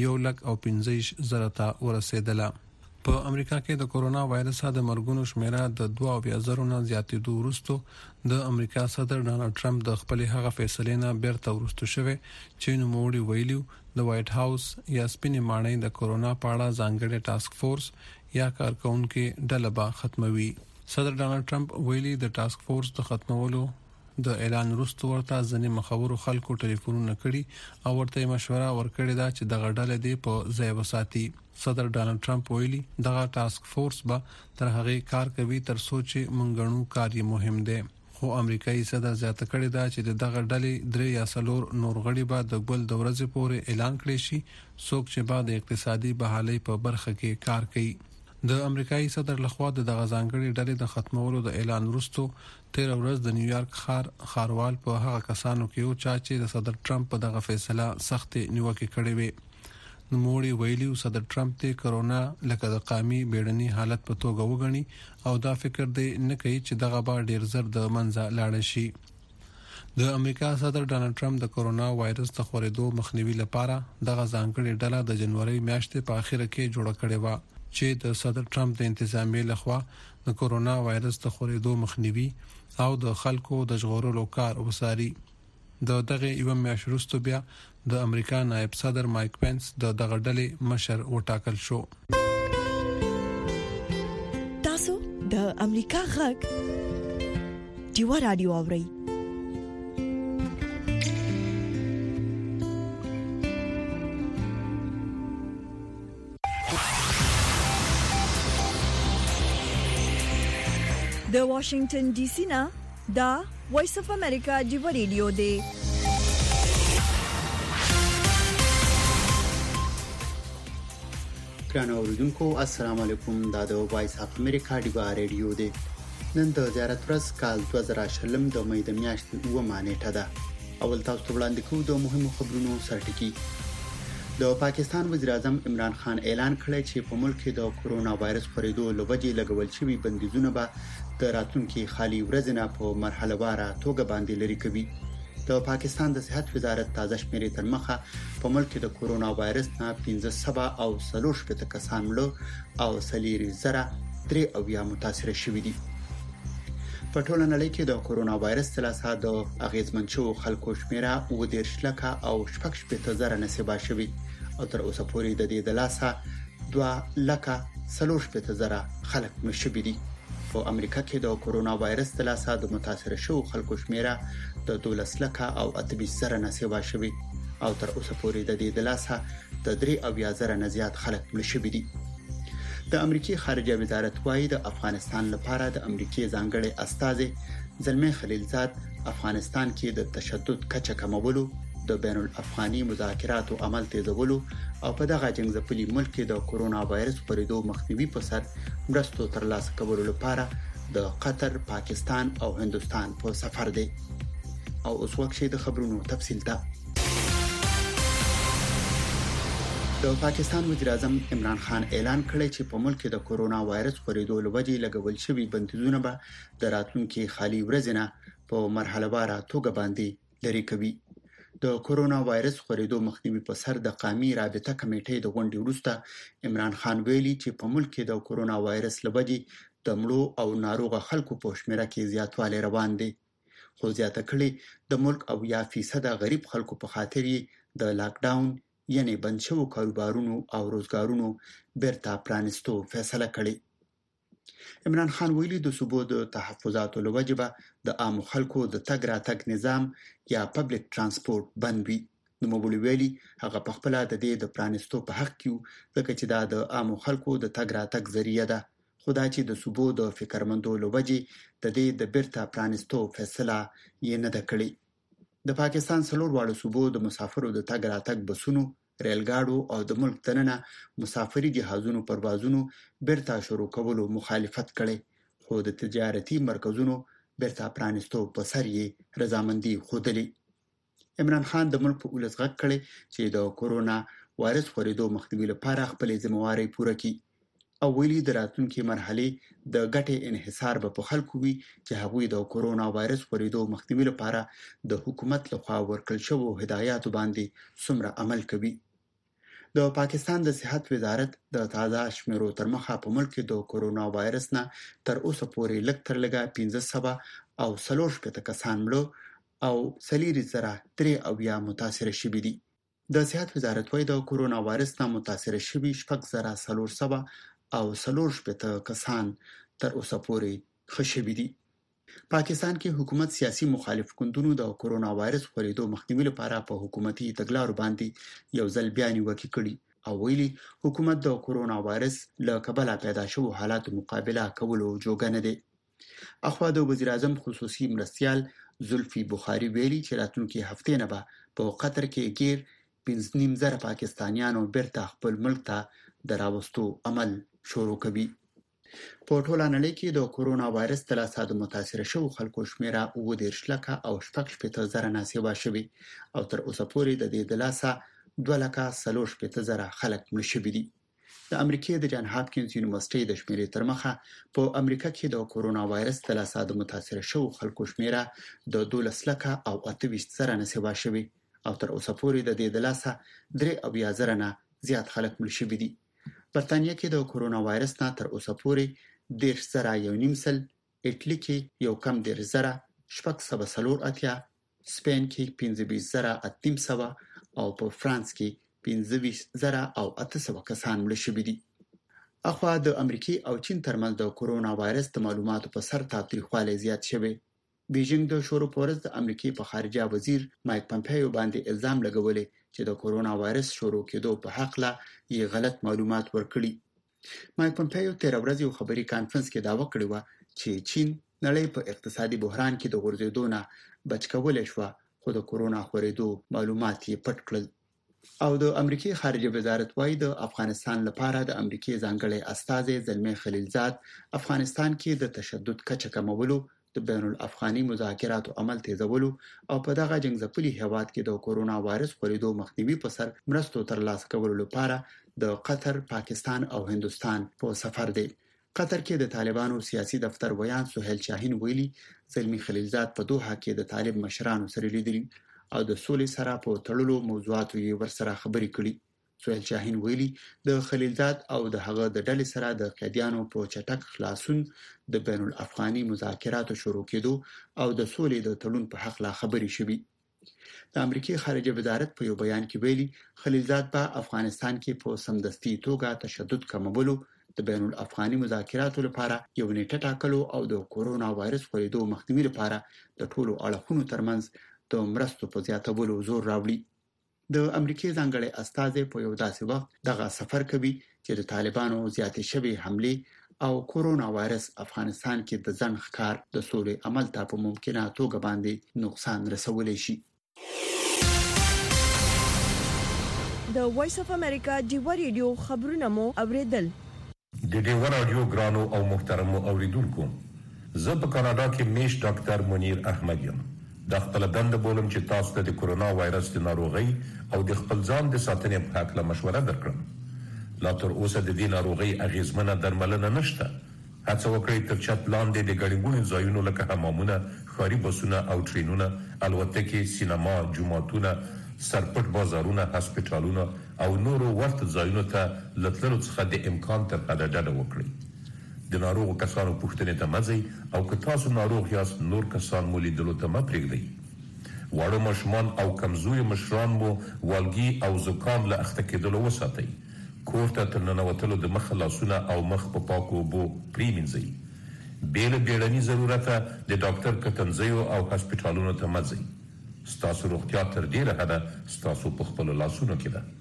S16: 1,15,000 ته ورسېدله. په امریکا کې د کورونا وایرس د مرګونو شمیره د 2,000 نه زیاتېدو وروسته د امریکا صدر ډانلډ ټرمپ د خپل هغه فیصلې نه بیرته ورستو شوی چې نوموړي ویلیو د وایټ هاوس یا سپینې ماڼۍ د کورونا په اړه ځانګړی ټاسک فورس یا کارکونکو ډله به ختموي. صدر ډانلډ ټرمپ ویلي د ټاسک فورس د ختمولو د اعلان وروسته ورته ځینې مخورو خلکو ټلیفونونه کړي او ورته مشوره ورکړې ده چې دغه ډله دې په ځای وساتي. صدر ډانلډ ټرمپ ویلي دغه ټاسک فورس به تر هغه کار کوي تر څو چې منګنو کار یې مهم دی. خو امریکایي صدر زیاته کړې ده چې دغه ډلې 3 یا 4 نور غړي به د بل د ورځې پورې اعلان کړي شي څوک چې بعد اقتصادي بحالي په برخه کې کار کوي. د امریکایي صدر لخوا دغه ځانګړي ډلې د ختمولو د اعلان وروسته 13 ورځ د نیویارک ښاروال په هغه کسانو کې او چې د صدر ټرمپ په دغه فیصله سخت نیوکه کړې وي. نوموړي ویلي صدر ټرمپ ته کرونا لکه د قامي بیړني حالت په توګه وګڼي او دا فکر دی نه کوي چې دغه به ډیر زر د منځه لاړ شي. د امریکا صدر ډانلډ ټرمپ د کورونا وایرس د خورېدو مخنیوي لپاره دغه ځانګړي ډله د جنوري میاشتې په اخر کې جوړه کړې و چې د صدر ټرمپ د انتظامیې لخوا د کورونا وایرس د خورېدو مخنیوي او د خلکو د ژغورلو کار وساري. د دغه یو میاشت وروسته بیا د امریکا نائب صدر مایک پنس د دغه ډلې مشر وټاکل شو.
S1: امریکا غږ ډیوا رادیو اوري. د واشنگټن ډي سي نه دا وایس اف امریکا ډیوا رادیو دی.
S2: ګران اوریدونکو السلام علیکم. دا د وایس اف امریکا ډیوا رادیو دی. نن د زیارت ورځ کال 2020 د مې د میاشتې 9 نیټه ده. اول تاسو ته وړاندې کوم د مهمو خبرونو سرټکی. د پاکستان وزیر اعظم عمران خان اعلان کړی چې په ملک کې د کورونا وایرس خپرېدو لوجې لګول شوی بندیزونه به د راتلونکي خالي ورځې په مرحله واره توګه باندې لري کوي. د پاکستان د صحت وزارت تازه شمیرې تر مخه په ملک کې د کورونا وایرس نه 15,040 کسان مړه او 3,000 متاثر شوي دي. په ټوله نړۍ کې د کورونا وایرس څخه د اغیزمن شوو خلکو شمیره 2,80,000 نسبه شوي او تر اوسه پورې د دې د لاسه 2,40,000 خلک مشوي دي. په امریکا کې د کورونا وایرس څخه د متاثر شوو خلکو شمیره د 12,08,000 نسبه شوي او تر اوسه پورې د دې د لاسه د 3,000 نه زیات خلک مشوي دي. د امریکای خارجه وزارت وايي د افغانستان لپاره د امریکای ځانګړي استازي زلمي خلیلزاد افغانستان کې د تشدد کچه کمولو، د بین الافغاني مذاکراتو عمل تیزولو او په دغه جنگځپلي ملک کې د کورونا وایرس خپرېدو مخنیوي په سر مرستو ترلاسه کولو لپاره د قطر، پاکستان او هندستان په سفر دی. او اوس وخت د خبرونو تفصیل ته. د پاکستان وزیر اعظم عمران خان اعلان کړی چې په ملک کې د کورونا وایرس خپرېدو لوجې لګول شوی بندیزونه به د راتلونکي خالي ورځې نه په مرحله واره توګه باندې لري کوي. د کورونا وایرس خپرېدو مخنیوي په سر د قومي رابطه کمیټې د غونډې وروسته عمران خان ویلي چې په ملک کې د کورونا وایرس لوجې د مړو او ناروغ خلکو په شمیره کې زیاتوالی روان دی. خو زیاته کړي د ملک او 10% غریب خلکو په خاطر د لاک ډاون یعنی بند شوو کاروبارونو او روزګارونو بیرته پرانستو فیصله کړې. عمران خان ویلي د صوبو د تحفظاتو لوجبه د عام خلکو د تګ راتګ نظام یا پبلک ترانسپورت بند وي. نو مبولي ویلي هغه په خپل د دې د پرانستو په حق کې ځکه چې دا د عام خلکو د تګ راتګ ذریعہ ده. خدای چې د صوبو د فکرمندو لوجې د دې د بیرته پرانستو فیصله یې نه ده کړې. د پاکستان څلور واړو صوبو د مسافرو د تګ راتګ بسونو، ریلګاډو او د ملک دننه مسافري جهازونو پروازونو بیرته شروع کولو مخالفت کړي، خو د تجارتي مرکزونو بیرته پرانستو په سر یې رضامندي خوده. عمران خان د ملک په ولس غږ کړي چې د کورونا وایرس خپرېدو مخنیوي لپاره خپل ذمہواری پوره کړي او ویلي د راتلونکي مرحله د ګټې انحصار په خلکو وي چې هغوی د کورونا وایرس خپرېدو مخنیوي لپاره د حکومت لخوا ورکړل شوو هدایاتو باندې څومره عمل کوي. د پاکستان د صحت وزارت د تازه شمیرو تر مخه په ملک کې د کورونا وایرس نه تر اوسه پورې لږ تر لږه 15,040 کسان مړه او 3,000 متاثر شوي دي. د صحت وزارت وايي د کورونا وایرس نه متاثر شوي 4,440 کسان تر اوسه پورې ښه شوي دي. پاکستان کې حکومت سیاسي مخالف ګوندونو د کورونا وایرس خپرېدو مخنیوي لپاره په حکومتي تګلارو باندې یو ځل بیا نیوکه کړې او ویلي حکومت د کورونا وایرس له کبله پیدا شوو حالاتو مقابله کولو جوګه نه دی. اخوا د وزیر اعظم خصوصي مرستیال زلفي بخاري ویلي چې راتلونکي هفته نه به په قطر کې غیر 5,500 پاکستانیانو بیرته خپل ملک ته دراوستو عمل شروع کوي. په ټوله نړۍ کې د کورونا وایرس څخه د متاثر شوو خلکو شمیره 2,80,000 نسبه شوي او تر اوسه پورې د دې د لاسه 2,40,000 خلک مړه شوي دي. د امریکای د جان هاپکینز یونیورسيټي د شمیرې تر مخه په امریکا کې د کورونا وایرس څخه د متاثر شوو خلکو شمیره د 12,28,000 نسبه شوي او تر اوسه پورې د دې د لاسه 3,000 نه زیات خلک مړه شوي دي. برتانیا کې د کورونا وایرس نه تر اوسه پورې 10,000 اټلی کې یو کم 10,640 سپین کې 15,800 او په فرانس کې 15,800 کسان مړه شوي دي. اخوا د امریکای او چین ترمنځ د کورونا وایرس د معلوماتو په سر تاوتریخوالی زیات شوی. بیجینګ د شروع پورز د امریکای په خارجه وزیر مایک پمپیو باندې الزام لګولې چې د کورونا وایرس شروع کېدو په حق لا یې غلط معلومات ورکړي. مایک پمپیو تیر ورځ یو خبري کانفرنس کې داوا کړې و چې چین نړۍ په اقتصادي بحران کې د غورځېدو نه بچ کولای شو، خو د کورونا خورېدو معلومات یې پټ کړل. او د امریکای خارجه وزارت وايي د افغانستان لپاره د امریکای ځانګړي استازي زلمي خلیلزاد افغانستان کې د تشدد کچه کمولو، د بین الافغاني مذاکراتو عمل تیزولو او په دغه جنگځپلي هیواد کې د کورونا وایرس خورېدو مخنیوي په سر مرستو ترلاسه کولو لپاره د قطر، پاکستان او هندستان په سفر دی. قطر کې د طالبانو سیاسي دفتر ویان سهیل شاهین ویلي زلمي خلیلزاد په دوحه کې د طالب مشرانو سره لیدلي او د سولې سره په تړلو موضوعاتو یې ورسره خبرې کړي. سهیل شاهین ویلي د خلیلزاد او د هغه د ډلې سره د قیدیانو په چټک خلاصون، د بین الافغاني مذاکراتو شروع کېدو او د سولې د تړون په حق لا خبرې شوي. د امریکای خارجه وزارت په یو بیان کې ویلي خلیلزاد په افغانستان کې په سمدستي توګه تشدد کمولو، د بین الافغاني مذاکراتو لپاره یو نیټه ټاکلو او د کورونا وایرس خورېدو مخنیوي لپاره د ټولو اړخونو ترمنځ د مرستو په زیاتولو زور راوړي. د امریکای ځانګړي استازي په یو داسې وخت دغه سفر کوي چې د طالبانو زیاتې شوی حمله او کورونا وایرس افغانستان کې د ځنډ ښکار د سولې عمل ته په ممکنه توګه باندې نقصان رسولی شي.
S1: د وایس اف امریکا ډیوا ریډیو خبرونه مو اوریدل.
S17: د ډیوا رادیو ګرانو او محترمو اوریدونکو، زه په کاناډا کې میش ډاکټر منیر احمد یم. د خپل دند بولم چې تاسو ته د کورونا وایرس د ناروغي او د خپل ځان د ساتنې په اړه مشوره درکړم. لا تر اوسه د دې ناروغي اغیزمنه درملنه نشته. هڅه وکړئ تر چت لاندې د ګډوډو ځایونو لکه حمامونه، ښاري بسونه او ټرینونه، الوتکې، سینما، جوماتونه، سرپټ بازارونه، هسپتالونه او نورو ورته ځایونو ته لتللو څخه د امکان تر حده ډډه وکړئ. د ناروغ کسانو پوښتنې ته مه ځئ او که تاسو ناروغ یاست نور کسان مو لیدلو ته مه پرېږدئ. واړه ماشومان او کمزوري مشران مو والګي او زکام له اخته کېدلو وساتئ. کور ته تر ننوتلو د مخ لاسونه او مخ په پاکو اوبو پرېمینځئ. بې له بیړني ضرورته د ډاکټر کتنځیو او هسپتالونو ته مه ځئ. ستاسو روغتیا تر ډېره حده ستاسو په خپلو لاسونو کې ده.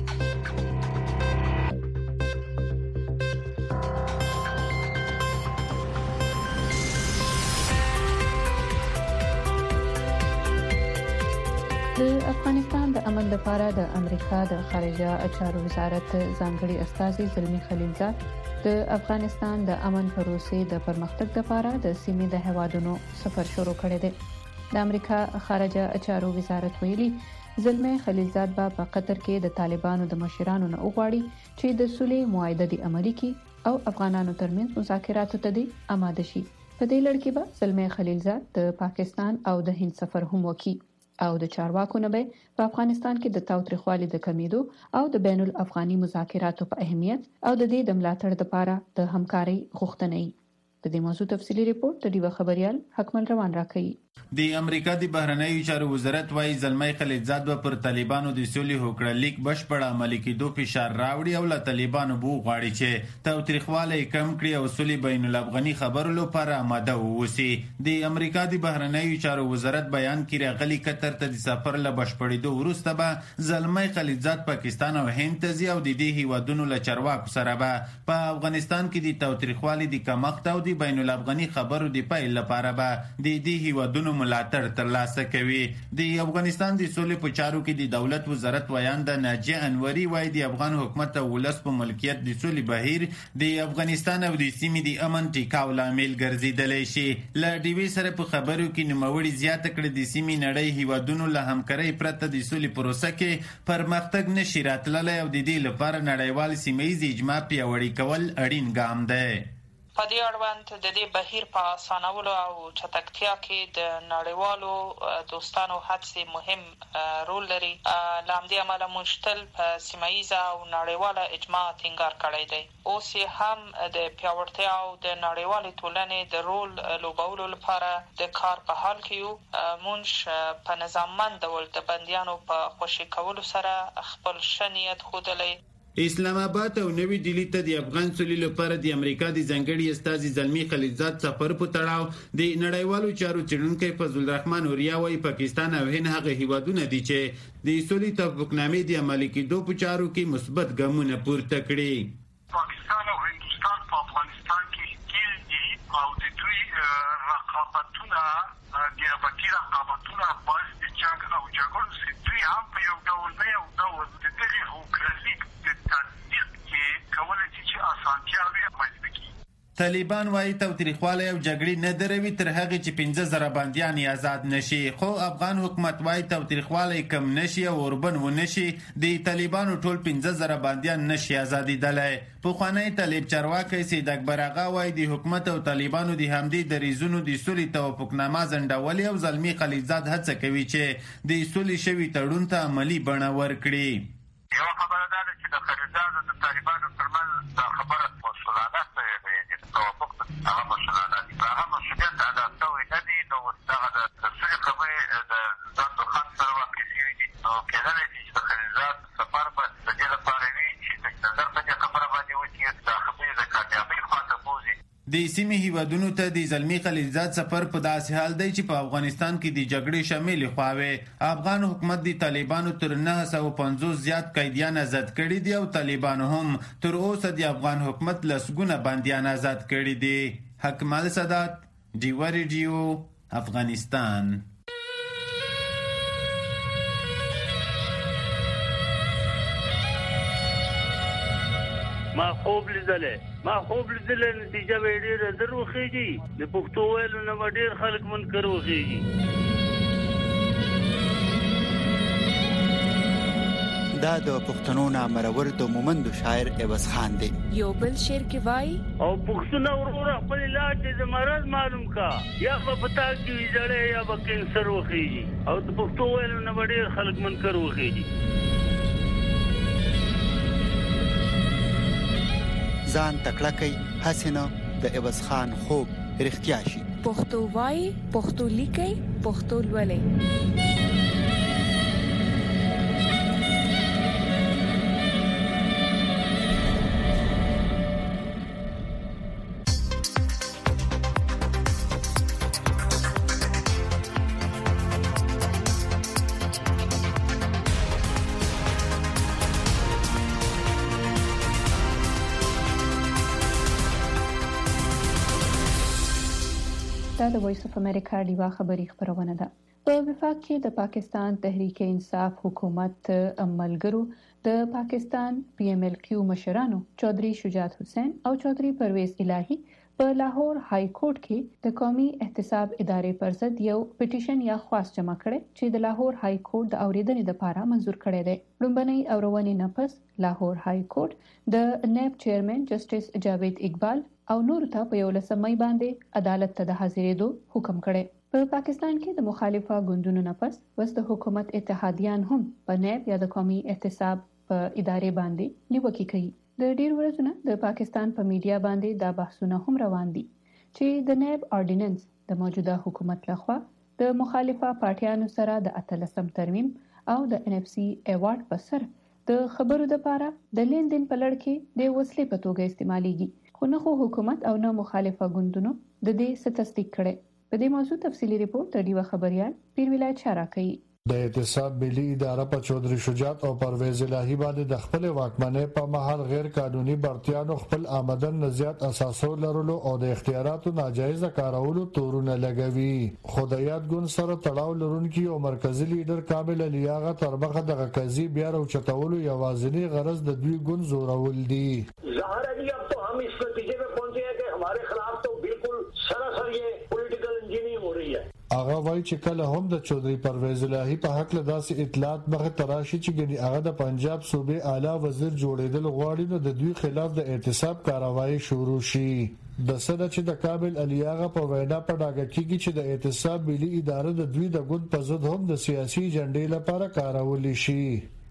S3: د افغانستان د امن لپاره د امریکا د خارجه چارو وزارت ځانګړي استازي زلمي خلیلزاد د افغانستان د امن پروسې د پرمختګ لپاره د سیمې د هیوادونو سفر شروع کړی دی. د امریکا خارجه چارو وزارت ویلي زلمي خلیلزاد په قطر کې د طالبانو د مشرانو نه وغواړي چې د صلح معاهده د عملي کی او افغانانو ترمنځ مذاکراتو ته د آماده شي. په دې لړ کې به زلمي خلیلزاد د پاکستان او د هند سفر هم وکړي او د چارواکو نه به په افغانستان کې د تاوتریخوالي د کمیدو او د بین الافغاني مذاکراتو په اهمیت او د دې د ملاتړ لپاره د همکارۍ غوښتنه کوي. د دې موضوع تفصیلی ریپورت د ډیوه خبريال حکمل روان راکړي.
S18: د امریکا د بهرنیو چارو وزارت وايي زلمي خلیلزاد پر طالبانو د سولې هوکړه لیک بشپړ عملي کېدو فشار راوړي او له طالبانو بو غواړي چې تاوتریخوالی کم کړي او سولې بین الافغاني خبرو لپاره آماده ووسی. د امریکا د بهرنیو چارو وزارت بیان کې راغلي قطر ته د سفر له بشپړېدو وروسته به زلمي خلیلزاد پاکستان او هند ته ځي او د دې هیوادونو له چارواکو سره به په افغانستان کې د تاوتریخوالي د کمښت او د بین الافغاني خبرو د پیل لپاره به د دې هیوادونو ملاتړ ترلاسه کوي. د افغانستان د سولې په چارو کې د دولت وزارت ویانده ناجیه انوري وايي د افغان حکومت او ولس په ملکیت د سولې بهیر د افغانستان او د سیمې د امن ټیکاو لامل ګرځیدلی شي. له ډیوې سره په خبرو کې نوموړي زیاته کړې د سیمې نړۍ هیوادونو له همکارۍ پرته د سولې پروسه کې پرمختګ نشي راتللی او د دې لپاره نړیوال سیمه‌ییز اجماع پیاوړي کول اړین ګام دی.
S19: په دې اړوند د دې بهیر په اسانولو او چټکتیا کې د نړیوالو دوستانو هڅې مهم رول لري. له همدې امله موږ تل په سیمه‌ییزه او نړیواله اجماع ټینګار کړی دی. اوس هم د پیاوړتیا او د نړیوالې ټولنې د رول لوبولو لپاره د کار په حال کې یو. موږ په نظاممند ډول د بندیانو په خوشي کولو سره خپل ښه نیت ښودلی.
S18: اسلام آباد او نوی ډیلی ته د افغان سولې لپاره د امریکا د ځانګړي استازي زلمی خلیلزاد سفر په تړاو د نړیوالو چارو څېړونکي فضل الرحمن اوریا وايي پاکستان او هند هغه هیوادونه دي چې د سولې توافقنامې د عملي کېدو په چارو کې مثبت ګامونه پورته کړي.
S8: پاکستان او هندوستان په افغانستان کې ګیر دي او د دوی رقابتونه نیابتي رقابتونه باعث د جنګ او جګړو سي دوی هم په یو ډول نه یو ډول د دغه حکومت د تطبیق کې کولای شي چې اسانتیاوي رامنځته کړي.
S18: طالبان وايي تاوتریخوالی او جګړې نه دروي تر هغه چې 15,000 بندیان آزاد نشي، خو افغان حکومت وايي تاوتریخوالی کم نشي او اوربن و نشي د طالبانو ټول 15,000 بندیان نشي آزادېدلی. پخوانی طالب چارواکی سید اکبر آغا وايي د حکومت او طالبانو د همدې دریځونو د سولې توافقنامه ځنډول او زلمی خلیلزاد هڅه کوي چې د سولې شوي تړون ته عملي بڼه ورکړي.
S8: یو خبره دا ده چې د خلیلزاد او د طالبانو ترمنځ دا خبره مسؤلانه توافق هغه مسؤلانه دي، هغه مسؤلیت ادا شوی نه دي. نو دغه د سولې خبرې د ځان د خان سره واقع شوي دي. نو کېدلی شي چې د خلیلزاد سفر به د دې لپاره وي چې د نظر په دې خبره باندې وکړي دا خبرې د کامیابۍ خواته بوځي.
S18: د سیمې هیوادونو ته د زلمی خلیلزاد سفر په داسې حال دی چې په افغانستان کې د جګړې شاملې خواوې افغان حکومت د طالبانو تر 950 زیات قیدیان آزاد کړي دي او طالبانو هم تر اوسه د افغان حکومت لسګونه بندیان آزاد کړي دي. حکمل سادات، ډیوا ریډیو، افغانستان.
S20: ما خوب لیدلې نتیجه به ډېره زر وخېږي. د پښتو ویلو نه به ډېر خلک منکر وخېږي.
S2: دا د پښتنو نامرور د مومندو شاعر عوض خان دی.
S21: یو بل شعر کې وایي
S20: او پښتون ورور خپل علاج د مرض معلوم کا یا په پتا کې جړې یا به کینسر وخېږي او د پښتو ویلو نه به ډېر خلک منکر وخېږي.
S2: ځان تکړه کوي حسینه د عوض خان خوب رښتیا شي.
S21: پښتو وایي، پښتو لیکي، پښتو لولي.
S3: د وایس اف امریکا ډیوا خبری خبرونه ده. په وفاق کې د پاکستان تحریک انصاف حکومت عملګرو د پاکستان پی ام ال کیو مشرانو چودھری شجاعت حسین او چودھری پرویز الہی په لاهور های کورټ کې د قومي احتساب ادارې پر ضد یو پټیشن یا خواست جمع کړي چې د لاهور های کورټ د اوریدنې لپاره منزور کړي دي. لومبني اورونې نه پس لاهور های کورټ د نیب چیرمن جسټس جاوید اقبال او نور ته په 11 مئی باندې عدالت ته د حاضرېدو حکم کړي. په پاکستان کې د مخالفه ګوندونو نه پس وس د حکومت اتحادیان هم په نیب یا د قومي احتساب په ادارې باندې نیوکه کوي. د ډیر ورځې د پاکستان په میډیا باندې دا بحثونه هم روان دي چې د نیب اورډیننس د موجوده حکومت لخوا د مخالفه پارټیانو سره د 18 ترمیم او د ان اف سی ایوارډ په سر د خبرو لپاره د لیندین په لړ کې د وسلې په توګه استعماليږي. خو نه خو حکومت او نه مخالفه ګوندونو د دې تصدیق کړي. په دې موضوع تفصیلی ریپورت د ډیوا خبريال پیر ولایت شارع کوي.
S22: د احتساب ملي اداره په چودھری شجاعت او پرویز الہی باندې د خپل واکمنۍ په محل غیر قانوني برتیانو خپل آمدن نزيات اساسو لرلو او د اختیاراتو ناجایز کارولو تورونه لګوي. خدایات ګون سره تړاو لرونکي او مرکزی لیډر کامل علیاغه تربخه د قضیه بیا او چتولو یوازینی غرض د دوی ګون زورول دي.
S23: ظاهر ہے اب تو ہم اس نتیجے میں پہنچے ہیں کہ ہمارے خلاف تو بالکل سراسر یہ پولیټیکل انجینئرنگ ہو رہی ہے.
S22: هغه وایي چې کله هم د چودھری پرویز الہی په حق له داسې اطلاعات مخه تراشي چې ګني هغه د پنجاب صوبې اعلی وزیر جوړېدل غواړي نو د دوی خلاف د احتساب کاروایی شروع شي. د صدا چې د کابل علیاغه په وینا په ډاګه کېږي چې د احتساب ملي اداره د دوی د ګوند په ضد هم د سیاسي جنډې لپاره کارول شي.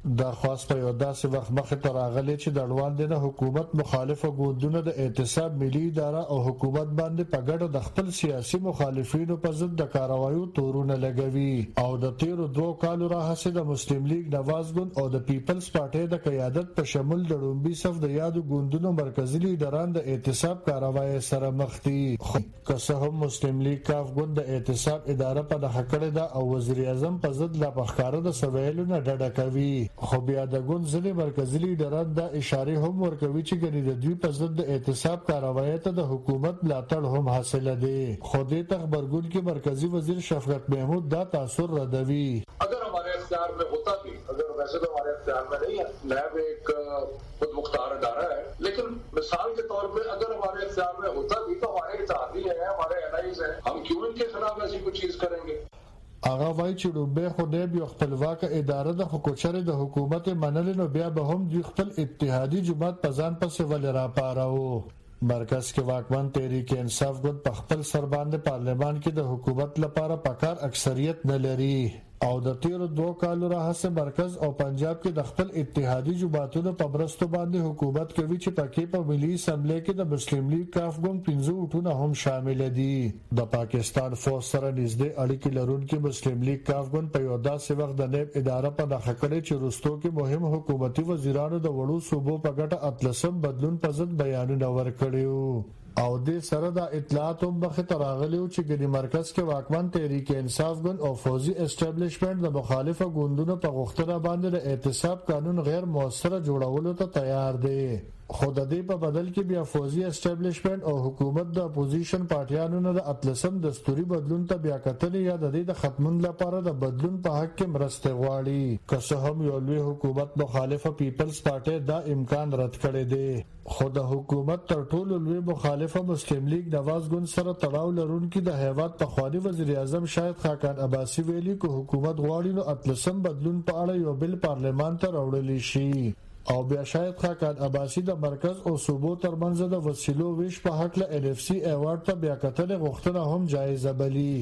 S22: دا خاص په یو داسې وخت مخې ته راغلی چې د اړوند نه حکومت مخالفه ګوندونه د اعتصاب ملي اداره او حکومت باندې په ګډه د خپل سیاسي مخالفینو په ضد د کاروایو تورونه لګوي او د تیرو 2 کالو راهیسې د مسلم لیگ نواز ګوند او د پیپلز پارټي د قیادت په شمول د لومبي صف د یادو ګوندونو مرکزی لیډران د اعتصاب کاروای سره مخ دي. که څه هم مسلم لیگ کاف ګوند د اعتصاب اداره په دغه کړه دا او وزیر اعظم په ضد لا پخکاره د سویلو نه ډډه کوي. خو بیا د ګوند ځینې مرکزي لیډران دا اشاره هم ورکوي چې ګنې د دوی په ضد د اعتصاب کاروایی ته د حکومت ملاتړ هم حاصله دی. خو دې ته خبرګون کې مرکزی وزیر شفقت محمود دا تاثر ردوي.
S5: اگر ہمارے اختیار میں ہوتا بھی اگر ویسے تو ہمارے اختیار میں نہیں ہے نیب ایک خود مختار ادارہ ہے لیکن مثال کے طور پہ اگر ہمارے اختیار میں ہوتا بھی تو ہمارے اتحادی ہیں ہمارے الائیز ہیں ہم کیوں ان کے خلاف ایسی کوئی چیز کریں گے.
S22: هغه وایي چې دوی خو نیب یو خپلواکه اداره د حکومت د حکومت منل نو بیا به هم دوی خپل اتحادی جماعت په ځان پسې ول را پاراو. مرکز کې واکمن تحریک انصاف ګوند په خپل سرباند پارلمان کې د حکومت لپاره پکار اکثریت نه لري او د تیرو 2 کالو راهیسې مرکز او پنجاب کې د خپل اتحادی جماعتونو په مرستو باندې حکومت کوي چې پکې په ملي اسمبلی کې د مسلم لیگ کاف ګوند 15 وټونه هم شامل دي. د پاکستان فوج سره نږدې اړیکې لرونکي مسلم لیگ کاف ګوند په یو داسې وخت د نیب اداره په دغه کړه چې روستو کې مهم حکومتي وزیرانو د وړو صوبو په ګټه اتلسم بدلون په ضد بیانونه ورکړیو او دې سره د اطلاعات هم مخې ته راغلیو چې ګنې مرکز کې واکمن تحریک انصاف ګوند او فوزي اسټابلیشمنت د مخالفه ګوندونو په غوښتنه باندې د اعتصاب قانون غیر موثره جوړولو ته تیار دي. خو د دې په بدل کې بیا فوزي اسټابلیشمنت او حکومت د اپوزیشن پارټیانو نه د اتلسم دستوري بدلون ته بیا کتل یا د دې د ختمون لپاره د بدلون په حق کې مرسته غواړي. که څه هم یو لوی حکومت مخالفه پیپلز پارټي دا امکان رد کړی دی. خو د حکومت تر ټولو لوی مخالفه مسلم لیگ نواز ګوند سره تړاو لرونکي د هیواد پخوانی وزیر اعظم شاهد خاقان عباسی ویلي کو حکومت غواړي نو اتلسم بدلون په اړه یو بل پارلمان ته راوړل شي او بیا شاهد خاقان عباسی د مرکز او صوبو ترمنځ د وسیلو ویش په حق له NFC ایوارډ ته بیا کتل غوښتنه هم جایزه بلی.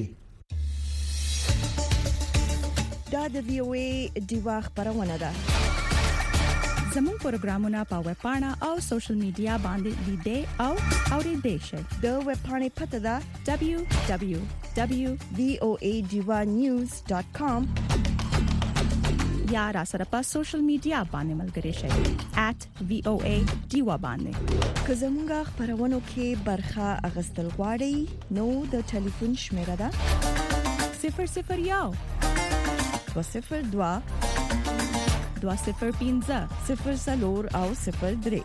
S1: دا د VOA دیوا خبرونه ده.
S6: زموږ پروګرامونه په ویب پاڼه او سوشل میډیا باندې لیدئ او اوریدئ شئ.
S1: د ویب پاڼې پته ده www.voanews.com
S6: یا را سره په سوشل میډیا باندې ملګري شئ @VOA دیوا باندې.
S1: که زموږ خبرونه کې برخه اغستل غواړئ نو د ټلیفون شمیره ده
S6: 001
S1: 202
S6: 205
S1: 00 او 03.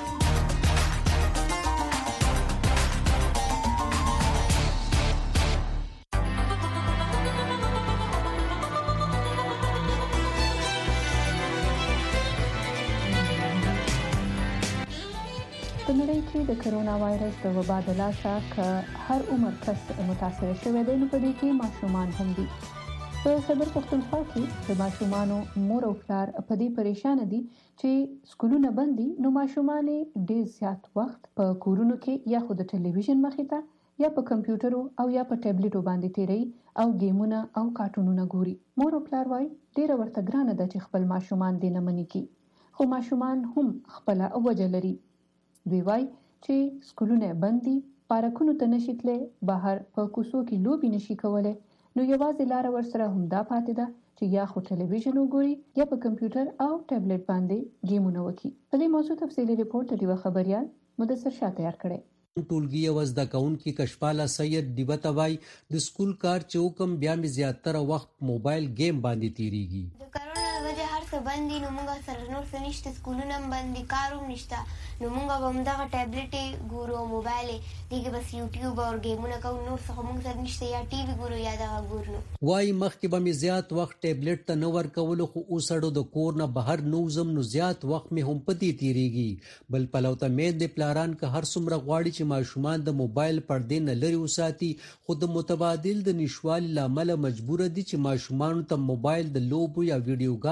S3: په نړۍ کې د کرونا وایرس د وبا د لاسه هر عمر کس متاثر شوی دی نو په دې کې ماشومان هم دي. په خبر پښتونخوا کې د ماشومانو مور او پلار په دې پریشان دي چې سکولونه بند دي نو ماشومان ډېر زیات وخت په کورونو کې یا خو د ټلویزیون مخې ته یا په کمپیوټرو او یا په ټابلیټو باندې تیری او گیمونه او کارټونونه ګوري. مور او پلار وايي ډېر ورته ګرانه ده چې خپل ماشومان دې نه مني کی خو ماشومان هم خپل وجه لري. دوی وايي چې سکولونه بند دي پارکونو ته نشي تللی بهر په کوڅو کې لوبي نشي کولای نو یوازې لار ورسره هم دا پاتې ده چې یا خو ټلویزیون وګوري یا په کمپیوټر او ټابلیټ باندې گیمونه وکړي. په دې موضوع تفصیلی ریپورت د خبريال مدثر شاه تیار کړی.
S7: ټولګي او زده کوونکي کشپاله سید دیوتوای د سکول کار چوکم بیا می زیاتره وخت موبایل گیم باندې تیریږي.
S24: د کرونا وجه هر څه بندي نو موږ سره نور څه نشته سکولونه بندي کاروم نشته نو موږ هم دغه ټابلیټ ګورو موبایل دیګه بس یوټیوب او گیمونه کوو نور څه موږ سره نشته یا ټي وي ګورو یا دا ګورو.
S7: وای مخکې به می زیات وخت ټابلیټ ته نو ورکول خو اوسړو د کور نه بهر نوزم نو زیات وخت می هم پتی تیریږي بل پلوته مې د پلاران که هر څومره غواړي چې ماشومان د موبایل پردې نه لري وساتي خو د متبادل د نشوال لامل مجبور دي چې ماشومان ته موبایل د لوبو یا ویډیوګانو کتلو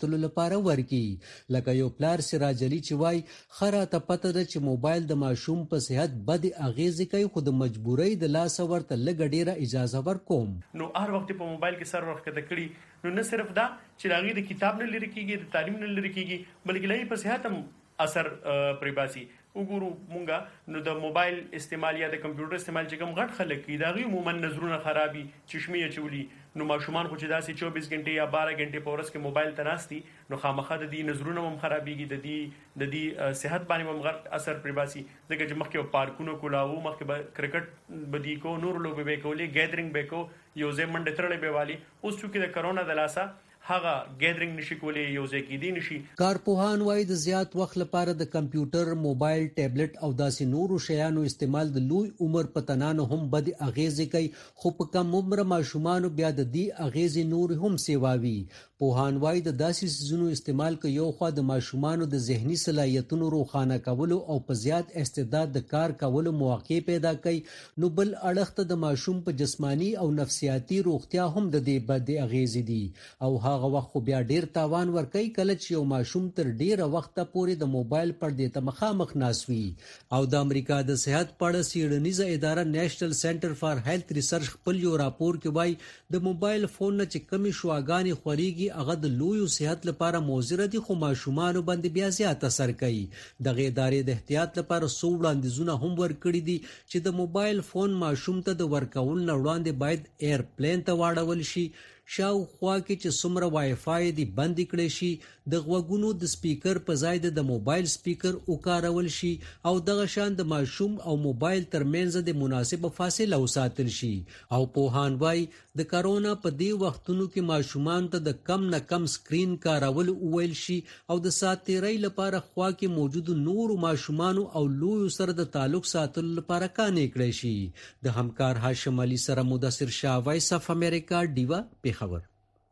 S7: ساتلو لپاره ورکړي. لکه یو پلار سراج علي چې وای خره ته پته ده چې موبایل د ماشوم په صحت بد اغیزې کوي، خو د مجبورۍ د لاسه ورته لږ ډیره اجازه ورکوم.
S9: نو هر وخت په موبایل کې سر ورخته کړي نو نه صرف دا چې راغی د کتاب نه لري کیږي، د تعلیم نه لري کیږي، بلکې لای په صحت هم اثر پرې باسي. وګورو مونږه نو د موبایل استعمال یا د کمپیوټر استعمال چې کوم غټ خلک کی دا غي عموما نظرونه خرابي، چشمه چولی، نو ماشومان خو چې داسې 24 غنټې یا 12 غنټې په ورځ کې موبایل ته ناشتي نو خامخا د دې نظرونه هم خرابيږي، د دې صحت باندې هم غټ اثر پرې باسي. ځکه چې مخکې پارکونو کولاو، مخکې کرکټ بدی کو، نور لوب به کولې، ګیدرینګ به کو، یو ځای منډه ترلې به والی. اوس چې د کرونا د لاسه هغه ګیدرینګ نشي کولای، یو ځای کې دی نشي.
S7: کارپوهان وايي د زیات وخت لپاره د کمپیوټر، موبایل، ټابلیټ او داسې نورو شیانو استعمال د لوی عمر په تنانو هم بد اغیزې کوي، خو په کم عمر ماشومانو بیا د دې اغیزې نور هم سیواوي. پوهان وايي د داسې سيزونو استعمال کوي یو خوا د ماشومانو د ذهني صلاحیتونو روښانه کولو او په زیات استعداد د کار کولو مواقع پیدا کوي، نو بل اړخ ته د ماشوم په جسمانی او نفسیاتي روغتیا هم د دې بد اغیزې دي. او هغه وخت خو بیا ډیر تاوان ورکوي کله چې یو ماشوم تر ډیره وخته پورې د موبایل پردې ته مخامخ ناسوي. او د امریکا د صحت په اړه څیړنیزه اداره نېشنل سنټر فار هیلث ریسرچ خپل یو راپور کې وایي د موبایل فون نه چې کمی شواګانې خوريږي هغه د لوی صحت لپاره مضر دي، خو ماشومان باندې بیا زیات اثر کوي. د غیدارې د احتیاط لپاره څو وړاندیزونه هم ورکړي دي چې د موبایل فون ماشوم ته د ورکول نه وړاندې باید ایرپلین ته واړول شي، شاوخوا کې چې څومره وای فای دی بند کړي شي، د غوګونو د سپیکر په ځای د موبایل سپیکر وکارول شي، او دغه شان د ماشوم او موبایل ترمنځ د مناسبه فاصله وساتل شي. او پوهان وايي د کرونا په دې وختونو کې ماشومان ته د کم نه کم سکرین کارول وویل شي، او د سات تیرۍ لپاره خوا کې موجود نور ماشومان او لوی سره د تعلق ساتلو لپاره کانې کړي شي. د همکار هاشم علي سره مدثر شاه، وایس اف امریکا، ډیوا خبر.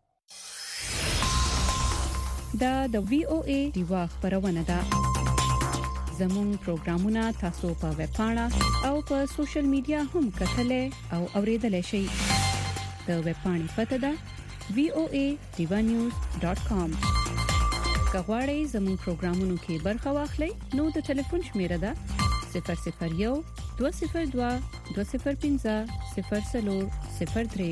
S15: دا د وی او ای دیوا خبرونه ده. زموږ پروگرامونه تاسو په ویب پاڼه او په سوشل میډیا هم کتلې او اوریدلای شئ. د ویب پاڼې پته ده voanews.com. کغواړئ زموږ پروگرامونو کې برخه واخلئ نو د ټلیفون شمیره ده 001 202 205 0003.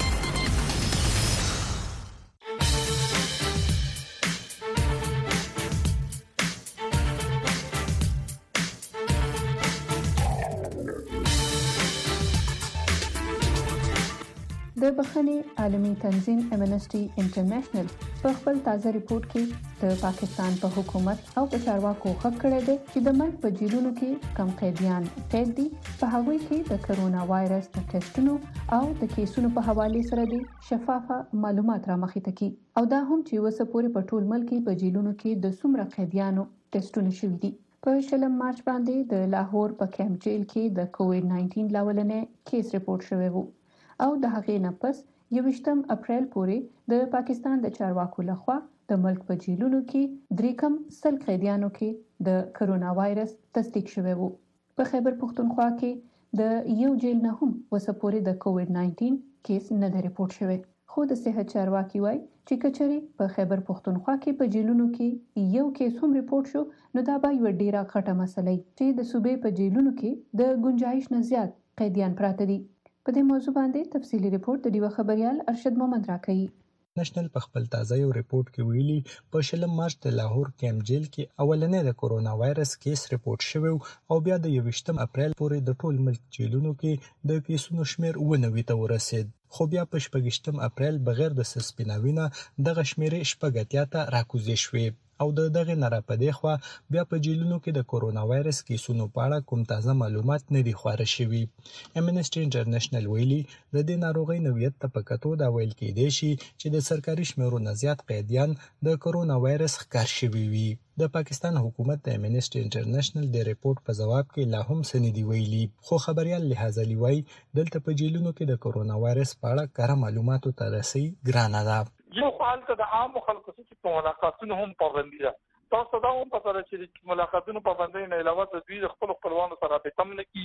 S3: د بخښنې عالمي تنظیم امنسټي انټرنیشنل په خپل تازه ریپورت کې د پاکستان په حکومت او په چارواکو خبر کړی دی چې د ملک په جیلونو کې کم قیدیان قید دي، په هغوی کې د کرونا وایرس د ټیسټونو او د کیسونو په حواله سره د شفافه معلومات را مخې ته کی، او دا هم چې وسه پورې په ټول ملک په جیلونو کې د څومره قیدیانو ټیسټونه شوي دي. په 20 مارچ باندې د لاهور په کیمپ جیل کې د کووډ 19 لاولنې کیس ریپورت شوی وو، او د هغې نه پس 21 اپریل پورې د پاکستان د چارواکو لخوا د ملک په جیلونو کې 3 قیدیانو کې د کرونا وایرس تصدیق شوی وو. په خیبر پختونخوا کې د یو جیل نه هم وسه پورې د کووډ 19 کیس نه دی ریپورت شوی، خو د صحت چارواکي وایي چې کچري په خیبر پختونخوا کې په جیلونو کې یو کیس هم ریپورت شو نو دا به یو ډیره غټه مسله چې د صوبې په جیلونو کې د گنجائش نه زیات قیدیان پراته دي. په دې موضوع باندې تفصیلی ریپورت د دیوه خبريال ارشد محمد راکړي.
S10: نېشنل په خپل تازه یو ریپورت کې ویلي په 20 مارچ د لاهور کیمپ جیل کې اولنې د کرونا وایرس کیس ریپورت شوی او بیا د 21 اپریل پورې د ټول ملک جیلونو کې د کیسونو شمیر 90 ته ورسید، خو بیا په 28 اپریل بغیر د سسپیناوینه دغه شمیرې 80 ته راکوزې شوې، او دغه نه را پدې خو بیا په جیلونو کې د کرونا وایرس کیسونو په اړه کوم تازه معلومات نه دي خبره شوي. امنسټي انټرنیشنل ویلي د دې ناروغۍ نوعیت ته په کتو دا ویل کېدای شي چې د سرکاري شمیرو نه زیات قیدیان د کرونا وایرس ښکار شوي وي. د پاکستان حکومت د امنسټي انټرنیشنل د ریپورت په جواب کې لا هم څه نه دی ویلي، خو خبريال لحاظ لوي دلته په جیلونو کې د کرونا وایرس په اړه کره معلوماتو ته رسي ګرانه ده.
S5: یو حال ته د عام خلکو چې په ملاقاتونو هم پابندي ده. تاسو دا هم پته لرئ چې ملاقاتونو پابندۍ نه علاوه د دوی خپل خپلوانو سره به تم نه کی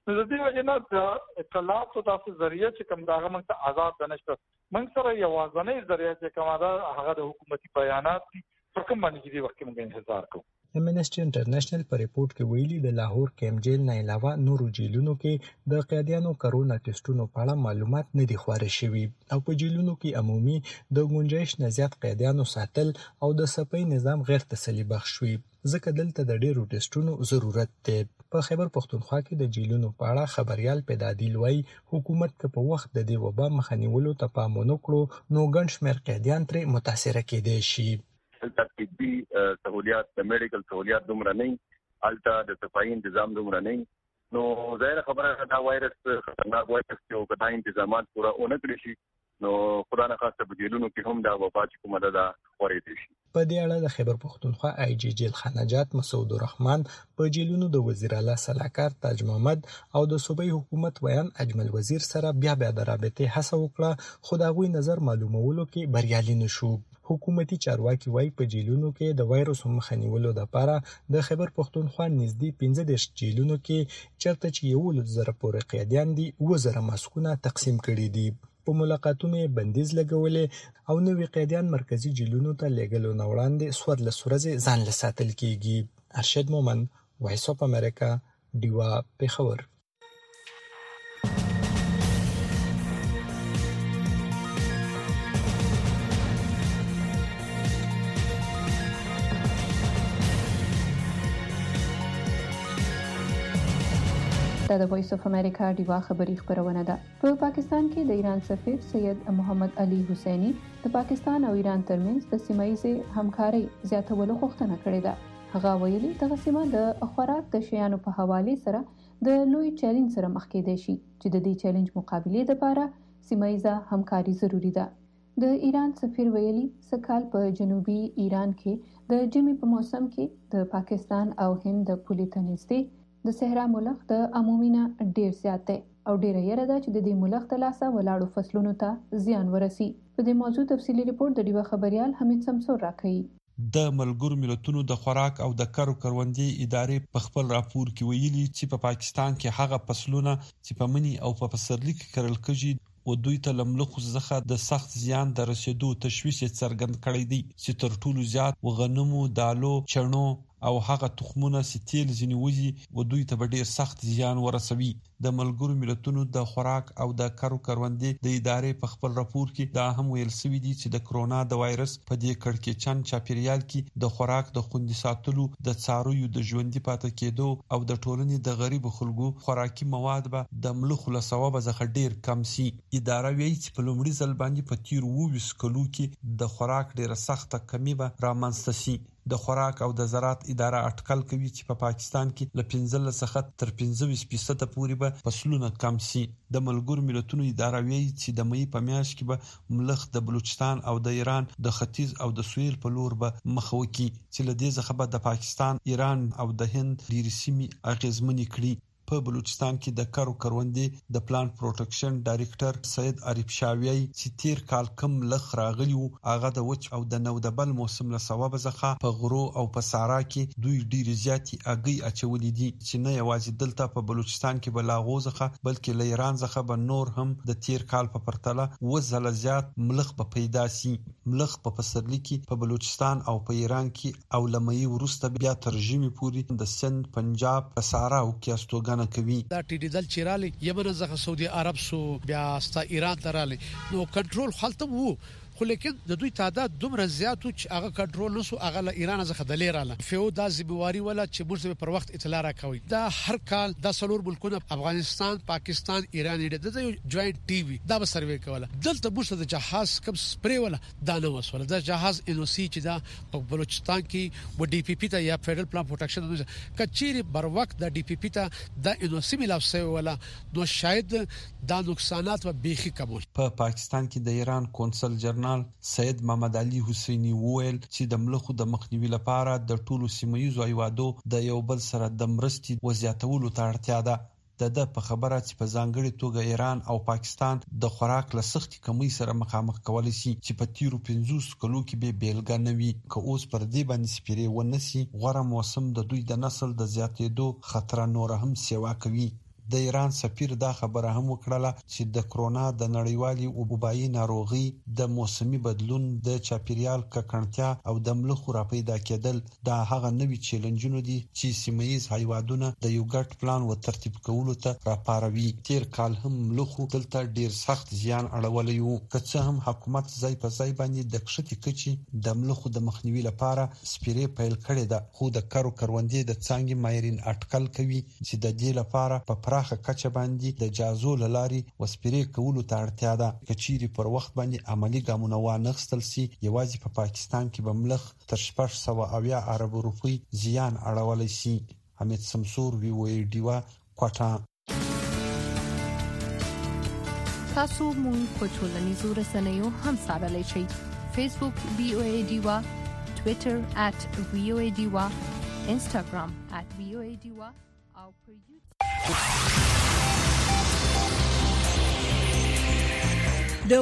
S4: نو د دې وجه نه د اطلاعات او د ذریعہ چې کوم داغه موږ ته آزاد نشته. موږ سره یوازینی ذریعہ چې کومه ده هغه د حکومتي بیانات دي، په کوم باندې چې د وخت موږ انتظار کوو.
S10: امنیسټي انټرنیشنل په ریپورت کې ویلي د لاهور کیم جیل نه علاوه نورو جیلونو کې د قیدیانو کرونا ټیسټونو په اړه معلومات نه دي خبرې شوي او په جیلونو کې عمومي د گنجائش نه زیات قیدیانو ساتل او د صفای نظام غیر تسلی بخش شوی، ځکه دلته د ډیرو ټیسټونو ضرورت دی. په خیبر پختونخوا کې د جیلونو په اړه خبريال پیدادیل وای حکومت که په وخت د دې وبا مخنیولو ته پام ونه کړو نو ګڼ شمېر قیدیان ترې متاثر کېدای شي.
S11: طبي سہولیات د میډیکل سہولیات دومره نه، الټا د صفائی تنظیم دومره نه، نو ظاهر خبره دا وایرس خطرناک وایرس چې او کدا تنظیمات پورا اون کړی شي نو خدای نه خاصه په جیلونو کې هم دا وبا چې کومه ده خورې دي شي.
S10: په دې اړه د خیبر پختونخوا آی جی جیل خانجات مسعود الرحمن په جیلونو د وزیر اعلی صلاحکار تاج محمد او د صوبای حکومت ویان اجمل وزیر سره بیا د رابطې هڅه وکړه، خو دا غوي نظر معلومولو کې بریالي نشو. حکومتي چارواکي وایي په جیلونو کې د وایرس مخنیولو لپاره د خیبر پختونخوا نږدې 15 جیلونو کې چرته چې 1000 پورې قیدیان دي 1000 ماسکونه تقسیم کړي دي. په ملاقاتونو بندیز لګولې او نوې قیدیان مرکزی جیلونو ته لګلو نه وړاندې سور له سورزه ځان له ساتل کیږي. ارشد مومن، وایس اف امریکا، دیوا پیښور.
S3: د وایس اف امریکا دیوا خبری خبرونه ده. په پاکستان کې د ایران سفیر سید محمد علي حسیني د پاکستان او ایران ترمنځ د سیمایي همکاري زیاتولو غوښتنه کړې ده. هغه ویلي د سیمه د خوراک د شیانو په حواله سره د لوی چیلنج سره مخ کېدای شي چې د دې چیلنج مقابله لپاره سیمایي همکاري ضروری ده. د ایران سفیر ویلي سکهال په جنوبي ایران کې د جمی په موسم کې د پاکستان او هند د پولي تنظیم د صحرا ملخ د عمومینا ډیر زیات دی او ډیره یره ده چې د دې ملخ د لاسه ولاړو فصلونو ته زیان ورسي. په دې موضوع تفصیلی ریپورت د دیوا خبريال حمید سمسور راکړي.
S12: د ملګرو ملتونو د خوراک او د کروندې ادارې په خپل راپور کې ویلي چې په پاکستان کې هغه فصلونه چې په منی او په پسرلي کې کرل کېږي او دوی ته لملخ څخه د سخت زیان د رسیدو تشویش څرګند کړی دی چې تر ټولو زیات وغنمو، دالو، چڼو او هغه تخمونه چې تیل ځنی وځي او دوی ته ډېر سخت زیان ورسوي. د ملګرو ملتونو د خوراک او د کروندې د ادارې په خپل راپور کې دا هم ویل شوی دی چې د کرونا د وایرس په دې کړکېچن چاپیریال کې د خوراک د خوندي ساتلو، د څارویو د ژوندۍ پاتې کېدو او د ټولنې د غریب خلکو خوراکي مواد به د ملخ له ثوابه څخه ډېر کم شي. اداره وایي چې په لومړي ځل باندې په تیر 20 کلو کې د خوراک ډېره سخته کمی به رامنځته شي. د خوراک او د زراعت اداره اټکل کوي چې په پاکستان کې له 15 څخه تر 25% پورې به فصلونه کم شي. د ملګرو ملتونو اداره وایي چې د مې په میاشت کې به ملخ د بلوچستان او د ایران د ختیځ او د سویل په لور به مخ وکړي چې له دې څخه به د پاکستان، ایران او د هند ډېری سیمې اغیزمنې کړي. په بلوچستان کې د کروندې د پلان پروټیکشن ډایریکټر سید عارف شاویی چې تیر کال کم لخ راغلی وو هغه د وچ او د نودبل موسم له سبب څخه په غرو او په صحرا کې دوی ډیر زیاتی اگي اچولې دي چې نه یوازې دلته په بلوچستان کې بلاغو څخه بلکې له ایران څخه به نور هم د تیر کال په پرتله وزله زیات ملخ په پیدا سي. ملخ په پسرلي کې په بلوچستان او په ایران کې او لمې ورسته بیا ترجمه پوری د سند، پنجاب، په صحرا او کې استوګ کوي.
S13: دا ټیډی دل چیرالي یمن څخه سعودي عرب سو بیا ستا ایران تراله نو کنټرول خلته وو، خو لیکن د دوی تعداد دومره زیات چې هغه کنټرول نسو هغه له ایران څخه د لیراله فیو دا زبواري ولا چې موږ په وخت اطلاع راکوي. دا هر کال د سلور ملکونه افغانستان، پاکستان، ایران د جوائنٹ ټي وي دا به سروې کوله. دلته موږ د جهاز کم سپری ولا دا نه وسوله. دا جهاز ان او سی چې دا په بلوچستان کې و ډي پی پی ته یا فدرل پلان پروټیکشن کچيري بر وخت د ډي پی پی ته د ان او سی ملافسه ولا نو شاید دا نقصانات و بیخي کمول.
S12: په پاکستان کې د ایران کونسل جنرال سید محمد علي حسیني وویل چې د ملخو د مخنیوي لپاره د ټولو سیمایي هیوادو د یو بل سره د مرستې وزیاتولو ته اړتیا ده. د په خبره چې په ځانګړي توګه ایران او پاکستان د خوراک له سختي کمی سره مخامخ کولای شي چې په تیرو 50 کلو کې به بیلګه نه وي. که اوس پر دې باندې سپیری ونسي غوړه موسم د دوی د نسل د زیاتېدو خطر نور هم سیوا کوي. د ایران سفیر دا خبره هم وکړه چې د کرونا د نړیوالي وبایي ناروغي د موسمي بدلون د چاپیریال ککړتیا او د ملخو راپیدا کېدل دا هغه نوي چیلنجونه دي چې سیمه‌ییز هیوادونه د یو ګډ پلان و ترتیب کولو ته راپاروي. تیر کال هم ملخو دلته ډیر سخت زیان اړولی وو، که څه هم حکومت ځای په ځای باندې د کښتې کچې د ملخو د مخنیوي لپاره سپیرې پیل کړې ده، خو د کروندې د څانګې ماهرین اټکل کوي چې د دې لپاره په پراخه کچه باندې د جازو لارې وسپیرې کولو ته اړتیا ده. کچيري پر وخت باندې عملی ګامونه وانخستل سي یوازې په پاکستان کې به ملخ تر 670 عرب روپی زیان اړولی سي. حمید سمسور VOA ډیوا کوټا.
S14: تاسو مونږ په ټولنیزو رسنیو هم سره شئ. فیسبوک VOA ډیوا، ټوئیټر @VOA ډیوا، انستګرام @VOA ډیوا او پر یوټیوب